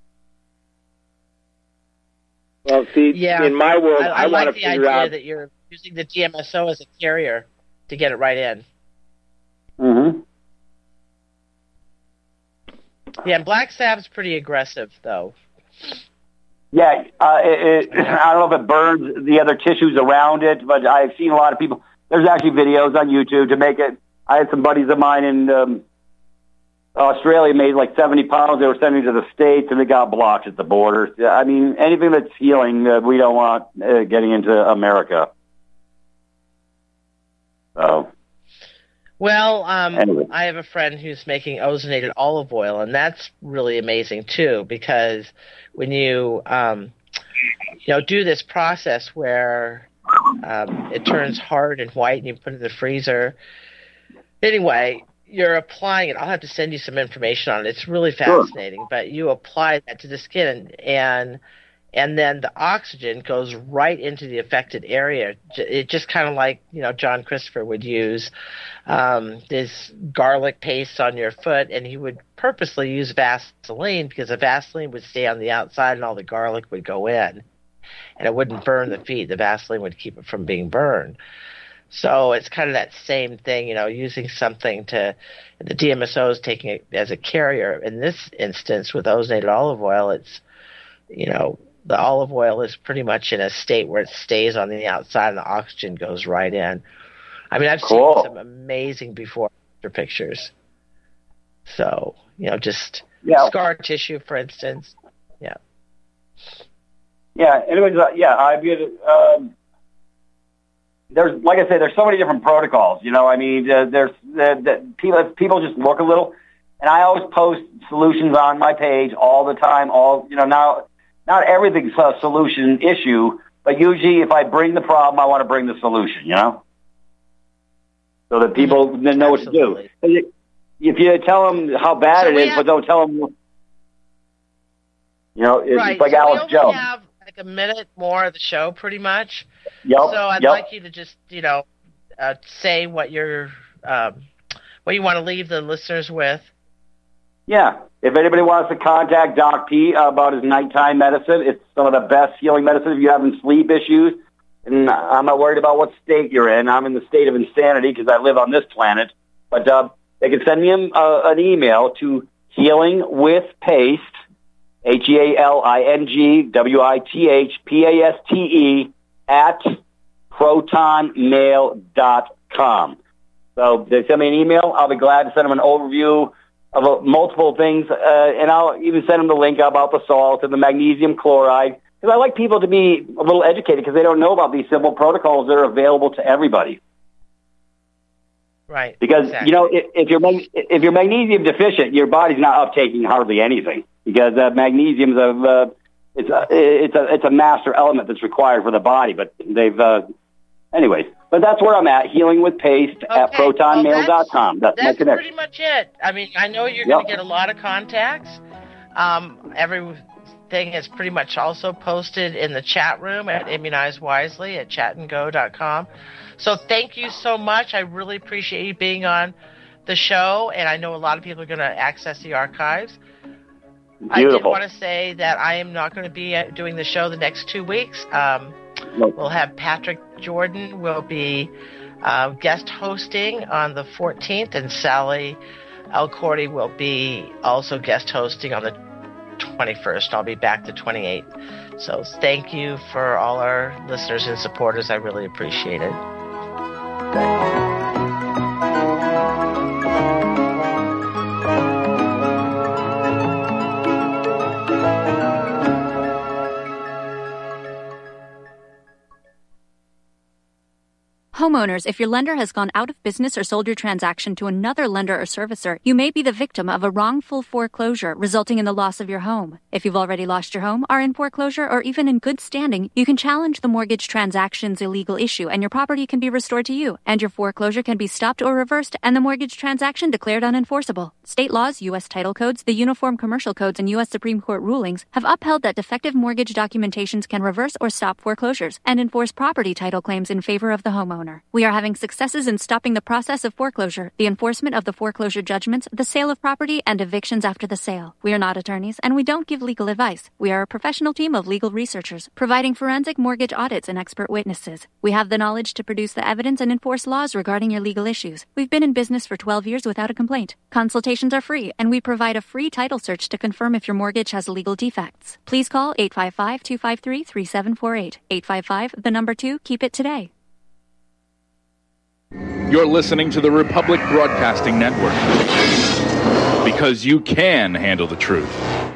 Well, see, yeah, in my world, I, I, I like want to the figure idea out that you're using the D M S O as a carrier to get it right in. Mm-hmm. Yeah, black salve's pretty aggressive, though. Yeah, uh, it, it, I don't know if it burns the other tissues around it, but I've seen a lot of people. there's actually videos on YouTube to make it. I had some buddies of mine in um, Australia made like seventy pounds. They were sending to the States, and they got blocked at the border. I mean, anything that's healing, uh, we don't want uh, getting into America. So. Well, um, anyway. I have a friend who's making ozonated olive oil, and that's really amazing too, because when you, um, you know, do this process where um, it turns hard and white, and you put it in the freezer. Anyway, you're applying it. I'll have to send you some information on it. It's really fascinating. Sure. But you apply that to the skin, and and then the oxygen goes right into the affected area. It just kind of like, you know, John Christopher would use um, this garlic paste on your foot, and he would purposely use Vaseline because the Vaseline would stay on the outside and all the garlic would go in, and it wouldn't burn the feet. The Vaseline would keep it from being burned. So it's kind of that same thing, you know, using something to – the D M S O is taking it as a carrier. In this instance, with ozonated olive oil, it's, you know – the olive oil is pretty much in a state where it stays on the outside and the oxygen goes right in. I mean, I've cool. seen some amazing before after pictures. So, you know, just yeah. scar tissue, for instance. Yeah. Yeah. Anyways, uh, yeah, I've um, there's, like I say, there's so many different protocols, you know, I mean, uh, there's, uh, the, people, people just look a little, and I always post solutions on my page all the time, all, you know, now, not everything's a solution issue, but usually if I bring the problem, I want to bring the solution, you know? So that people mm-hmm. then know Absolutely. What to do. If you tell them how bad so it is, have, but don't tell them, you know, it's right. like so Alex we only Jones. have like a minute more of the show, pretty much. Yep. So I'd yep. like you to just, you know, uh, say what you're, um, what you want to leave the listeners with. Yeah. If anybody wants to contact Doc P about his nighttime medicine, it's some of the best healing medicine if you're having sleep issues. And I'm not worried about what state you're in. I'm in the state of insanity because I live on this planet. But uh, they can send me uh, an email to healing with paste, H E A L I N G W I T H P A S T E, at proton mail dot com. So they send me an email. I'll be glad to send them an overview of uh, multiple things, uh, and I'll even send them the link about the salt and the magnesium chloride, because I like people to be a little educated because they don't know about these simple protocols that are available to everybody. Right. Because, exactly. you know, if, if, you're, if you're magnesium deficient, your body's not uptaking hardly anything, because uh, magnesium is a, uh, it's, a, it's, a, it's a master element that's required for the body, but they've... Uh, Anyways, but that's where I'm at, healing with paste okay. at proton mail dot com. Well, that's, that's, that's my pretty much it. I mean, I know you're yep. going to get a lot of contacts. Um, everything is pretty much also posted in the chat room at Immunize Wisely at chat and go dot com. So thank you so much. I really appreciate you being on the show, and I know a lot of people are going to access the archives. Beautiful. I did want to say that I am not going to be doing the show the next two weeks. Um, nope. We'll have Patrick Jordan will be uh, guest hosting on the fourteenth, and Sally Alcorti will be also guest hosting on the twenty-first. I'll be back the twenty-eighth. So thank you for all our listeners and supporters. I really appreciate it. Homeowners, if your lender has gone out of business or sold your transaction to another lender or servicer, you may be the victim of a wrongful foreclosure resulting in the loss of your home. If you've already lost your home, are in foreclosure, or even in good standing, you can challenge the mortgage transaction's illegal issue and your property can be restored to you, and your foreclosure can be stopped or reversed and the mortgage transaction declared unenforceable. State laws, U S title codes, the Uniform Commercial Codes, and U S Supreme Court rulings have upheld that defective mortgage documentations can reverse or stop foreclosures and enforce property title claims in favor of the homeowner. We are having successes in stopping the process of foreclosure, the enforcement of the foreclosure judgments, the sale of property, and evictions after the sale. We are not attorneys, and we don't give legal advice. We are a professional team of legal researchers, providing forensic mortgage audits and expert witnesses. We have the knowledge to produce the evidence and enforce laws regarding your legal issues. We've been in business for twelve years without a complaint. Consultations are free, and we provide a free title search to confirm if your mortgage has legal defects. Please call eight five five, two five three, three seven four eight. eight five five, the number two, keep it today. You're listening to the Republic Broadcasting Network. Because you can handle the truth.